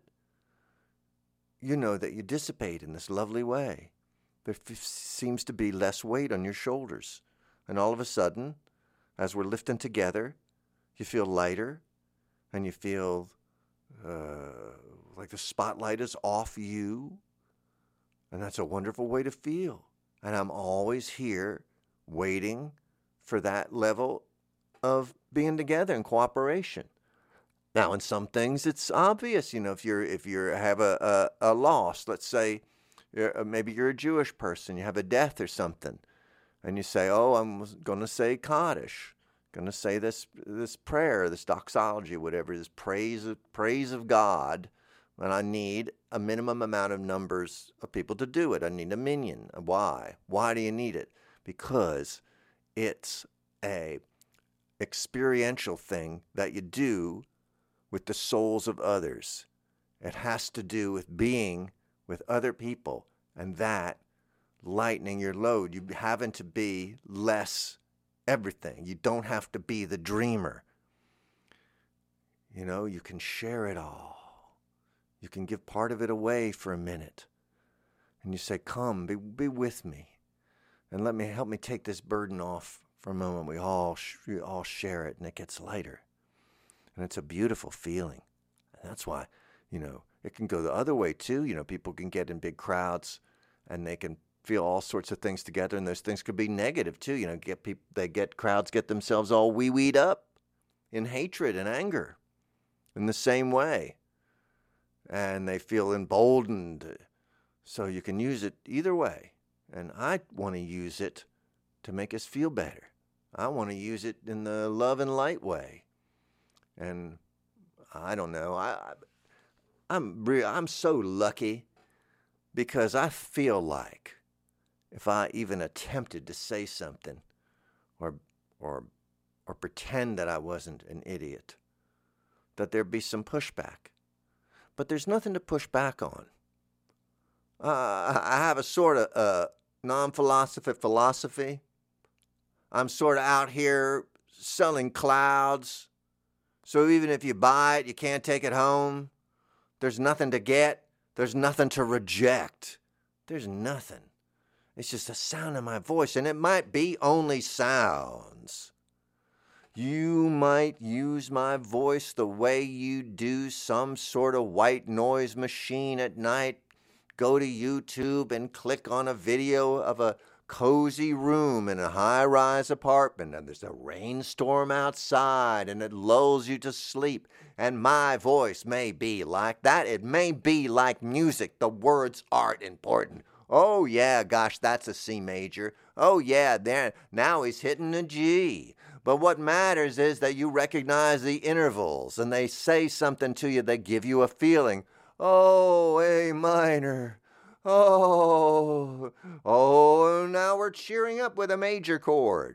you know that you dissipate in this lovely way. There f- seems to be less weight on your shoulders. And all of a sudden, as we're lifting together, you feel lighter and you feel uh, like the spotlight is off you. And that's a wonderful way to feel. And I'm always here waiting for that level of being together in cooperation. Now, in some things, it's obvious. You know, if you're if you have a, a, a loss, let's say you're, maybe you're a Jewish person, you have a death or something, and you say, oh, I'm going to say Kaddish, going to say this this prayer, this doxology, whatever, this praise of, praise of God, and I need a minimum amount of numbers of people to do it. I need a minyan. Why? Why do you need it? Because it's a experiential thing that you do with the souls of others. It has to do with being with other people and that lightening your load. You having to be less everything. You don't have to be the dreamer. You know, you can share it all. You can give part of it away for a minute. And you say, come, be, be with me. And let me help me take this burden off For a moment, we all sh- we all share it, and it gets lighter. And it's a beautiful feeling. And that's why, you know, it can go the other way, too. You know, people can get in big crowds, and they can feel all sorts of things together, and those things could be negative, too. You know, get people, they get crowds get themselves all wee-weed up in hatred and anger in the same way. And they feel emboldened. So you can use it either way. And I want to use it to make us feel better. I want to use it in the love and light way. And I don't know. I, I'm re- I'm so lucky because I feel like if I even attempted to say something or or or pretend that I wasn't an idiot, that there'd be some pushback. But there's nothing to push back on. Uh, I have a sort of uh, non-philosophy philosophy. I'm sort of out here selling clouds. So even if you buy it, you can't take it home. There's nothing to get. There's nothing to reject. There's nothing. It's just the sound of my voice, and it might be only sounds. You might use my voice the way you do some sort of white noise machine at night. Go to YouTube and click on a video of a cozy room in a high-rise apartment, and there's a rainstorm outside, and it lulls you to sleep. And my voice may be like that. It may be like music. The words aren't important. Oh, yeah, gosh, that's a C major. Oh, yeah, there, now he's hitting a G. But what matters is that you recognize the intervals, and they say something to you. They give you a feeling. Oh, A minor. Oh, oh, now we're cheering up with a major chord.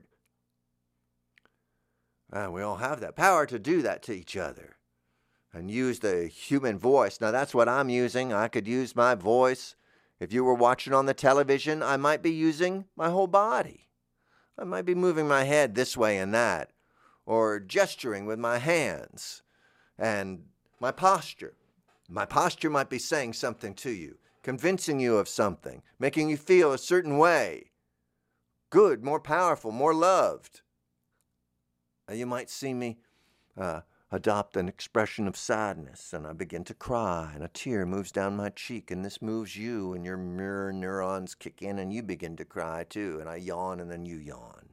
And we all have that power to do that to each other and use the human voice. Now, that's what I'm using. I could use my voice. If you were watching on the television, I might be using my whole body. I might be moving my head this way and that, or gesturing with my hands and my posture. My posture might be saying something to you, convincing you of something, making you feel a certain way. Good, more powerful, more loved. You might see me uh, adopt an expression of sadness, and I begin to cry, and a tear moves down my cheek, and this moves you, and your mirror neurons kick in, and you begin to cry too, and I yawn, and then you yawn.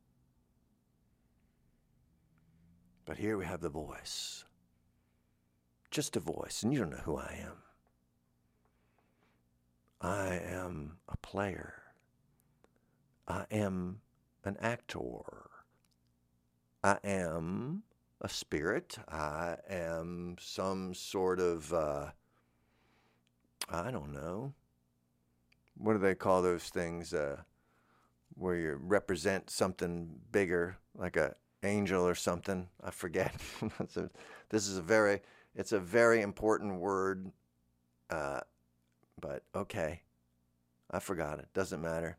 But here we have the voice. Just a voice, and you don't know who I am. I am a player. I am an actor. I am a spirit. I am some sort of, uh, I don't know. What do they call those things uh, where you represent something bigger, like an angel or something? I forget. This is a very... It's a very important word, uh, but okay. I forgot it. Doesn't matter.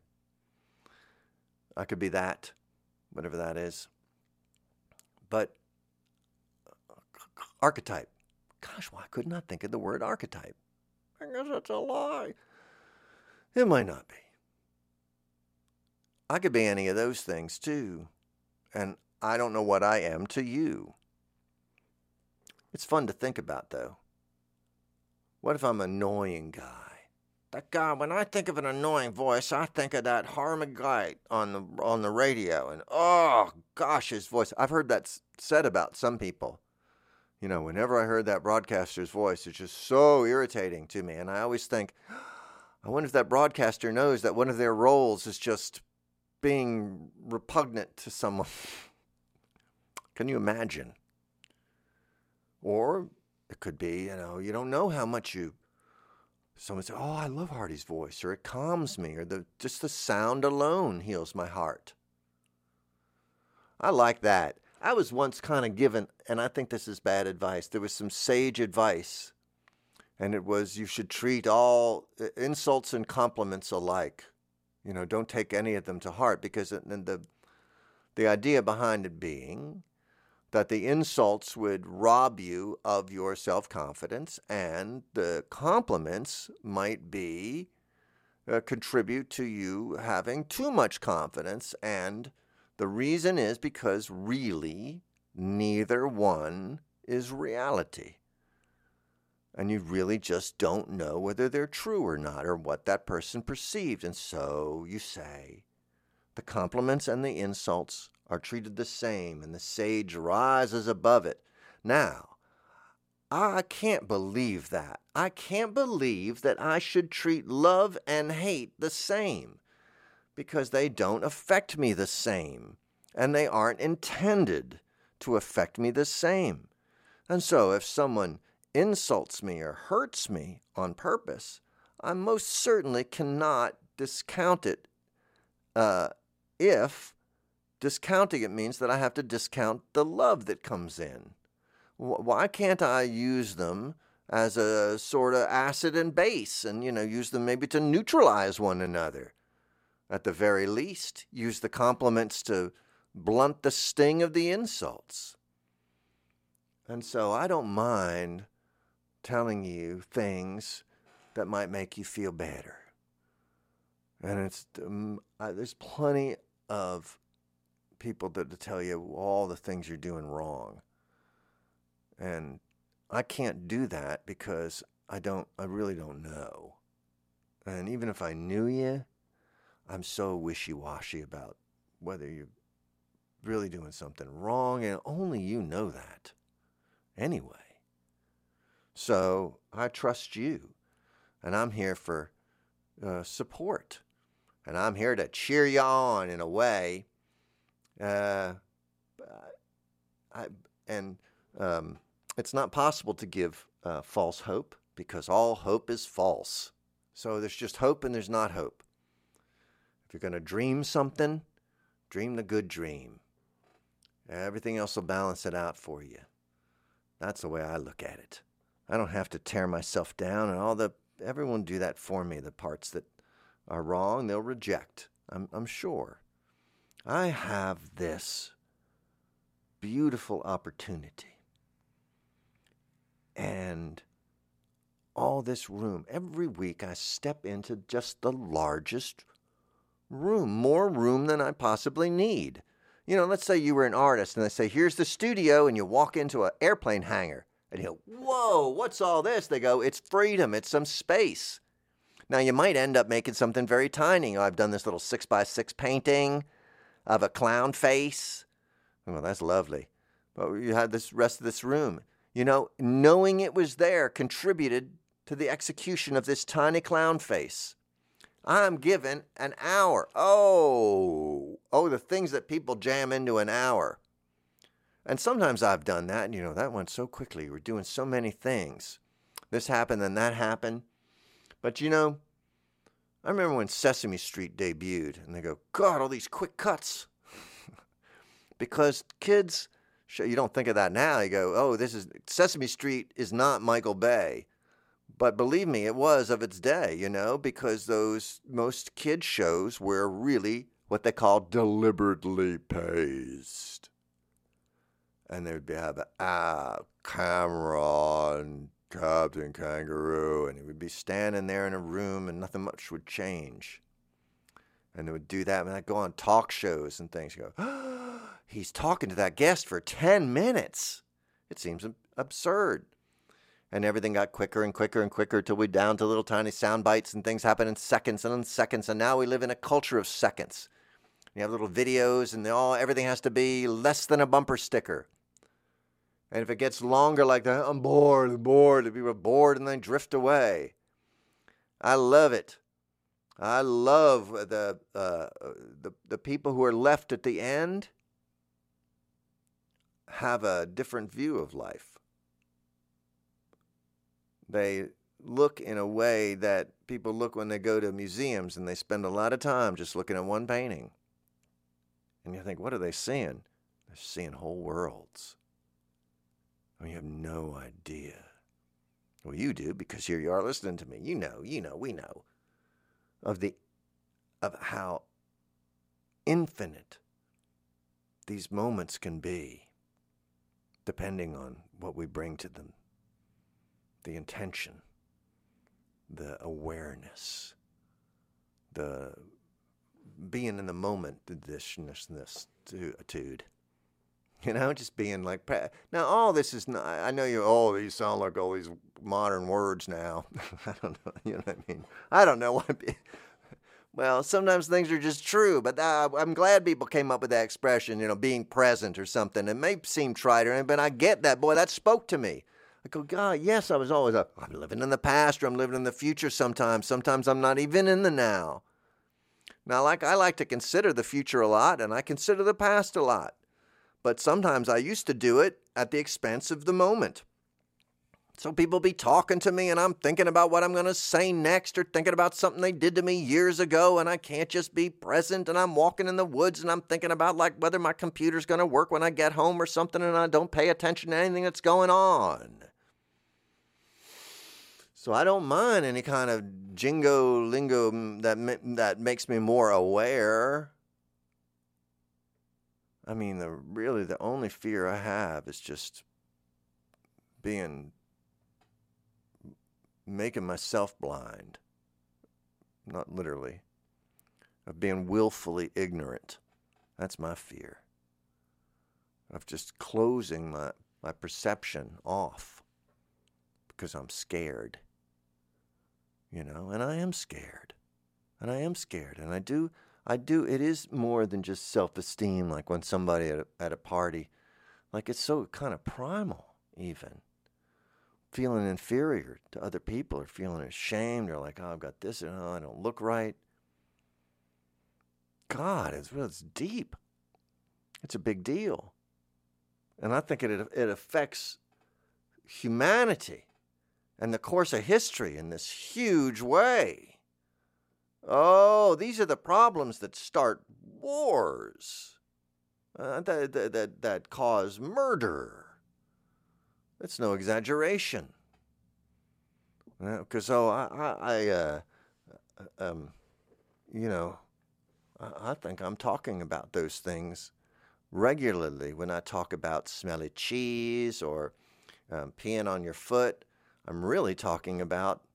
I could be that, whatever that is. But archetype. Gosh, why couldn't I think of the word archetype? I guess that's a lie. It might not be. I could be any of those things too, and I don't know what I am to you. It's fun to think about, though. What if I'm an annoying guy? That guy, when I think of an annoying voice, I think of that Harmon guy on the on the radio. And, oh, gosh, his voice. I've heard that said about some people. You know, whenever I heard that broadcaster's voice, it's just so irritating to me. And I always think, I wonder if that broadcaster knows that one of their roles is just being repugnant to someone. Can you imagine? Or it could be, you know, you don't know how much you, someone says, oh, I love Hardy's voice, or it calms me, or the just the sound alone heals my heart. I like that. I was once kind of given, and I think this is bad advice, there was some sage advice, and it was you should treat all insults and compliments alike. You know, don't take any of them to heart, because the, the idea behind it being that the insults would rob you of your self-confidence, and the compliments might be uh, contribute to you having too much confidence, and The reason is because really neither one is reality. And you really just don't know whether they're true or not, or what that person perceived. And so you say, the compliments and the insults are treated the same, and the sage rises above it. Now, I can't believe that. I can't believe that I should treat love and hate the same, because they don't affect me the same, and they aren't intended to affect me the same. And so if someone insults me or hurts me on purpose, I most certainly cannot discount it uh, if discounting it means that I have to discount the love that comes in. Why can't I use them as a sort of acid and base and, you know, use them maybe to neutralize one another? At the very least, use the compliments to blunt the sting of the insults. And so I don't mind telling you things that might make you feel better. And it's um, I, there's plenty of people that to tell you all the things you're doing wrong. And I can't do that because I don't, I really don't know. And even if I knew you, I'm so wishy-washy about whether you're really doing something wrong, and only you know that anyway. So I trust you, and I'm here for uh, support, and I'm here to cheer you on in a way. Uh, I, and um, it's not possible to give uh, false hope, because all hope is false. So there's just hope and there's not hope. If you're going to dream something, dream the good dream. Everything else will balance it out for you. That's the way I look at it. I don't have to tear myself down, and all the everyone do that for me. The parts that are wrong, they'll reject. I'm, I'm sure. I have this beautiful opportunity. And all this room, every week I step into just the largest room, more room than I possibly need. You know, let's say you were an artist and they say, here's the studio, and you walk into an airplane hangar and you go, whoa, what's all this? They go, it's freedom, it's some space. Now you might end up making something very tiny. You know, I've done this little six by six painting of a clown face. Well, that's lovely. But you had this rest of this room. You know, knowing it was there contributed to the execution of this tiny clown face. I'm given an hour. Oh, oh, the things that people jam into an hour. And sometimes I've done that, and you know, that went so quickly. We're doing so many things. This happened, then that happened. But you know, I remember when Sesame Street debuted, and they go, God, all these quick cuts. Because kids, you don't think of that now. You go, oh, this is, Sesame Street is not Michael Bay. But believe me, it was of its day, you know, because those most kid shows were really what they call deliberately paced. And they'd be have ah, Cameron, Captain Kangaroo, and he would be standing there in a room and nothing much would change. And they would do that, and they'd go on talk shows and things. You go, oh, he's talking to that guest for ten minutes. It seems absurd. And everything got quicker and quicker and quicker till we're down to little tiny sound bites, and things happen in seconds and in seconds. And now we live in a culture of seconds. You have little videos, and they all everything has to be less than a bumper sticker. And if it gets longer like that, I'm bored, I'm bored. If people are bored and they drift away. I love it. I love the uh, the the people who are left at the end have a different view of life. They look in a way that people look when they go to museums, and they spend a lot of time just looking at one painting. And you think, what are they seeing? They're seeing whole worlds. I mean, you have no idea. Well, you do, because here you are listening to me. You know, you know, we know of the of how infinite these moments can be, depending on what we bring to them. The intention, the awareness, the being in the moment, the this, this, this, attitude. You know, just being like, now all this is not, I know you, oh, these sound like all these modern words now. I don't know, you know what I mean? I don't know what, well, sometimes things are just true, but uh, I'm glad people came up with that expression, you know, being present or something. It may seem trite, but I get that. Boy, that spoke to me. I go, God, yes, I was always, a, I'm living in the past or I'm living in the future sometimes. Sometimes I'm not even in the now. Now, like I like to consider the future a lot, and I consider the past a lot. But sometimes I used to do it at the expense of the moment. So people be talking to me and I'm thinking about what I'm going to say next or thinking about something they did to me years ago, and I can't just be present, and I'm walking in the woods and I'm thinking about like whether my computer's going to work when I get home or something, and I don't pay attention to anything that's going on. So I don't mind any kind of jingo lingo that that makes me more aware. I mean, the really the only fear I have is just being, making myself blind, not literally, of being willfully ignorant. That's my fear, of just closing my, my perception off because I'm scared, you know, and I am scared, and I am scared, and I do, I do, it is more than just self-esteem, like when somebody at a, at a party, like it's so kind of primal even. Feeling inferior to other people or feeling ashamed or like, oh, I've got this and oh, I don't look right. God, it's, it's deep. It's a big deal. And I think it it affects humanity and the course of history in this huge way. Oh, these are the problems that start wars, uh, that, that, that, that cause murder. It's no exaggeration. Because, uh, oh, I, I, I uh, um, you know, I, I think I'm talking about those things regularly when I talk about smelly cheese or um, peeing on your foot. I'm really talking about,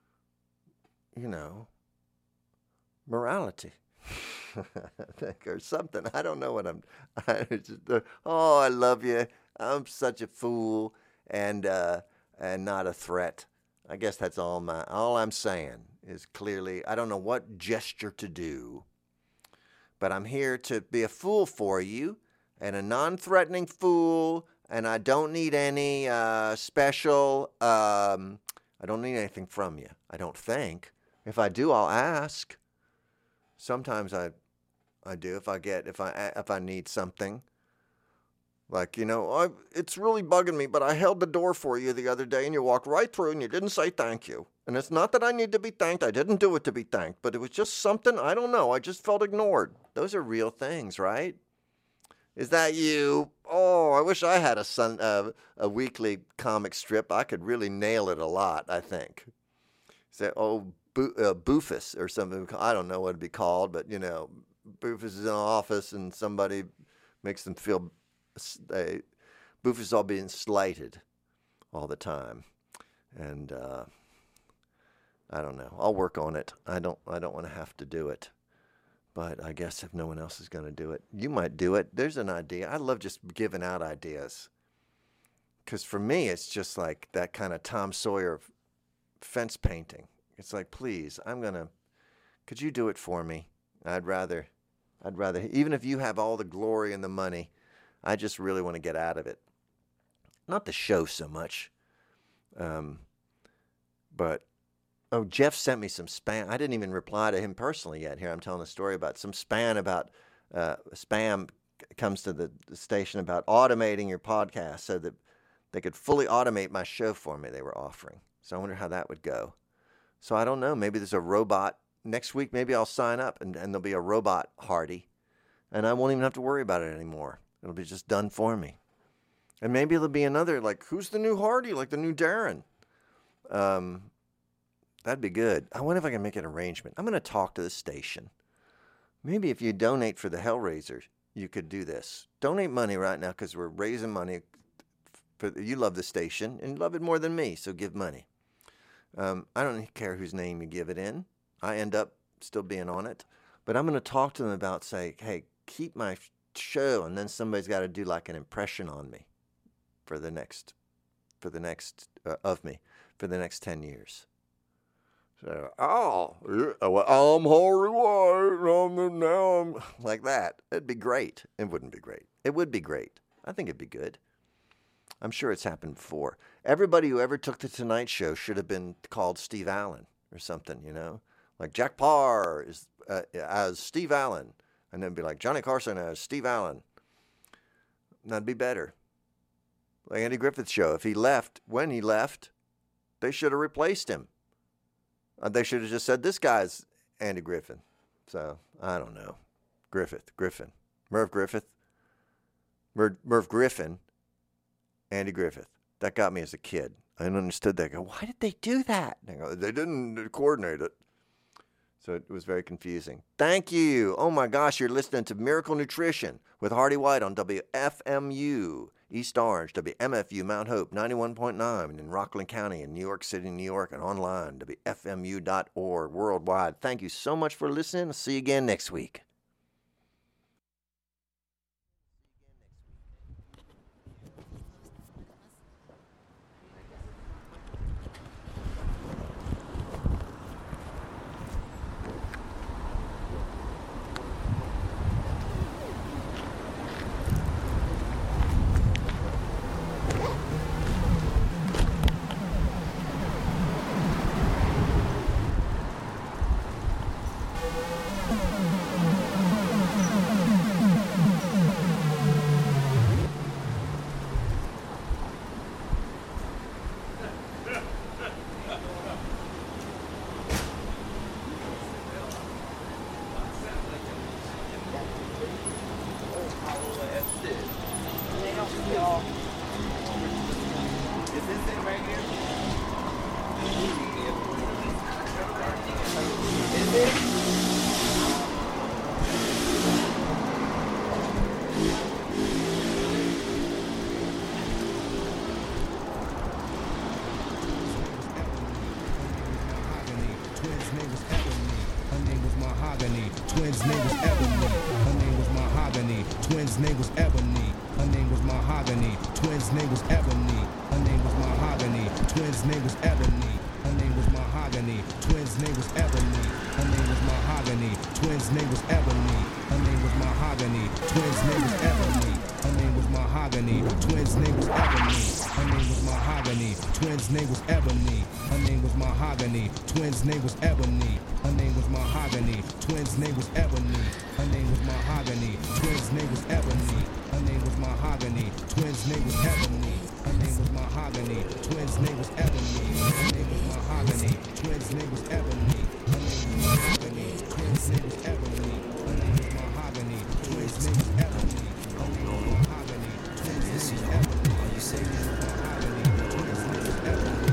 you know, morality. I think, or something. I don't know what I'm. I just, uh, oh, I love you. I'm such a fool. And uh, and not a threat. I guess that's all my all I'm saying is clearly I don't know what gesture to do, but I'm here to be a fool for you and a non-threatening fool, and I don't need any uh, special. Um, I don't need anything from you. I don't think. If I do, I'll ask. Sometimes I I do if I get if I if I need something. Like, you know, I, it's really bugging me, but I held the door for you the other day and you walked right through and you didn't say thank you. And it's not that I need to be thanked. I didn't do it to be thanked, but it was just something, I don't know. I just felt ignored. Those are real things, right? Is that you? Oh, I wish I had a sun, uh, a weekly comic strip. I could really nail it a lot, I think. Say, oh, Bo- uh, Boofus or something. I don't know what it'd be called, but, you know, Boofus is in an office and somebody makes them feel They, Boofus is all being slighted all the time, and uh, I don't know. I'll work on it. I don't. I don't want to have to do it, but I guess if no one else is going to do it, you might do it. There's an idea. I love just giving out ideas, because for me, it's just like that kind of Tom Sawyer fence painting. It's like, please, I'm gonna. Could you do it for me? I'd rather. I'd rather. Even if you have all the glory and the money. I just really want to get out of it. Not the show so much. Um, but, oh, Jeff sent me some spam. I didn't even reply to him personally yet. Here I'm telling a story about some spam about, uh, spam comes to the, the station about automating your podcast so that they could fully automate my show for me they were offering. So I wonder how that would go. So I don't know. Maybe there's a robot. Next week, maybe I'll sign up and, and there'll be a robot Hardy. And I won't even have to worry about it anymore. It'll be just done for me. And maybe it'll be another, like, who's the new Hardy? Like the new Darren. Um, that'd be good. I wonder if I can make an arrangement. I'm going to talk to the station. Maybe if you donate for the Hellraiser, you could do this. Donate money right now because we're raising money. For, you love the station and love it more than me, so give money. Um, I don't care whose name you give it in. I end up still being on it. But I'm going to talk to them about, say, hey, keep my show, and then somebody's got to do like an impression on me for the next, for the next, uh, of me, for the next ten years. So, oh, I'm Harvey White, I'm, now I'm, like that. It'd be great. It wouldn't be great. It would be great. I think it'd be good. I'm sure it's happened before. Everybody who ever took the Tonight Show should have been called Steve Allen or something, you know? Like Jack Parr is uh, as Steve Allen, and then be like Johnny Carson as Steve Allen. That'd be better. Like Andy Griffith's show. If he left, when he left, they should have replaced him. Uh, they should have just said, this guy's Andy Griffin. So, I don't know. Griffith, Griffin. Merv Griffith. Mer- Merv Griffin. Andy Griffith. That got me as a kid. I didn't understood that. I go, why did they do that? And I go, they didn't coordinate it. So it was very confusing. Thank you. Oh my gosh, you're listening to Miracle Nutrition with Hardy White on W F M U, East Orange, W M F U, Mount Hope, ninety-one point nine in Rockland County in New York City, New York, and online, W F M U dot org, worldwide. Thank you so much for listening. I'll see you again next week. Twins' name was Ebony. Her name was Mahogany. Twins' name was Ebony. Her name was Mahogany. Twins' name was Ebony. Her name was Mahogany. Twins' name was Ebony. Her name was Mahogany. Twins' name was Ebony. Her name was Mahogany. Twins' name was Ebony. Her name was Mahogany. Twins' name was Ebony. Her name was Mahogany. Twins' name was Ebony. Her name was Mahogany. Twins' name was Ebony. Her name was Mahogany. Twins' name was Ebony. Her name was Mahogany. Twins' name was Ebony. Her name was Mahogany. Twins' name was Ebony. Her name was Mahogany. Twins' name was Ebony. Her name was Mahogany. Twins' name was Ebony. Her name was Mahogany. Twins' name was Ebony. Her name was Mahogany. Twins' name was Ebony. Her name was Mahogany. Twins' name was Ebony. Her name was Mahogany. Twins' name was Ebony. Are you saying Mahogany? Twins' name was Ebony.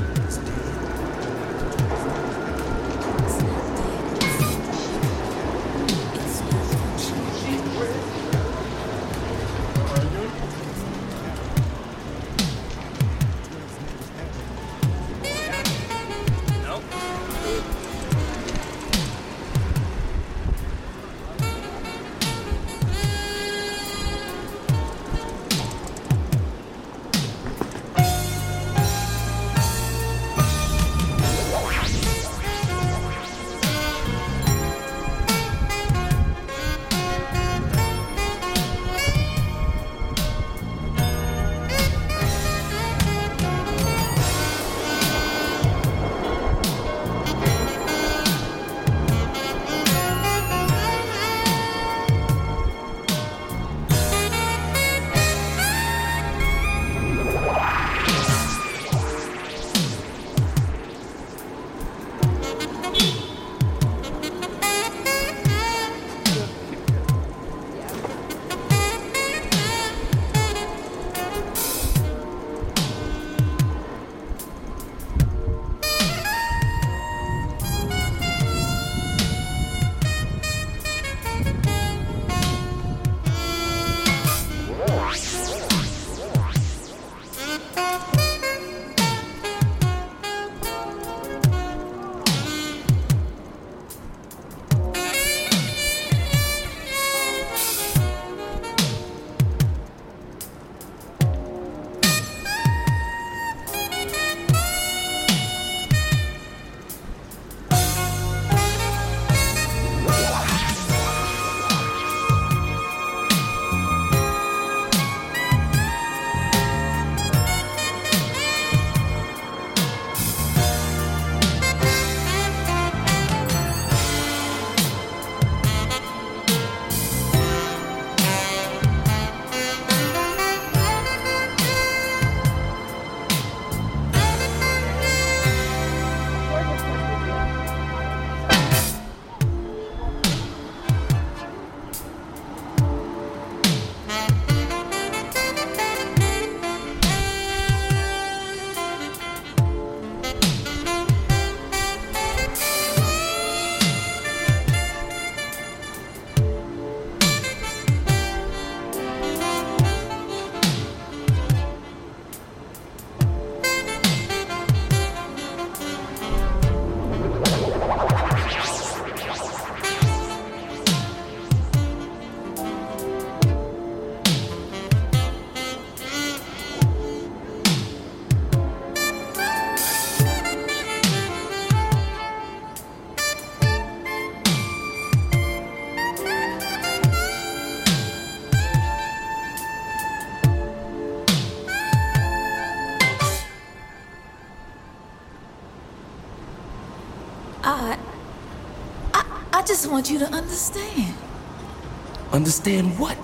I, I, I just want you to understand. Understand what?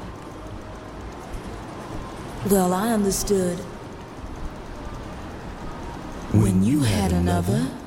Well, I understood when you had another.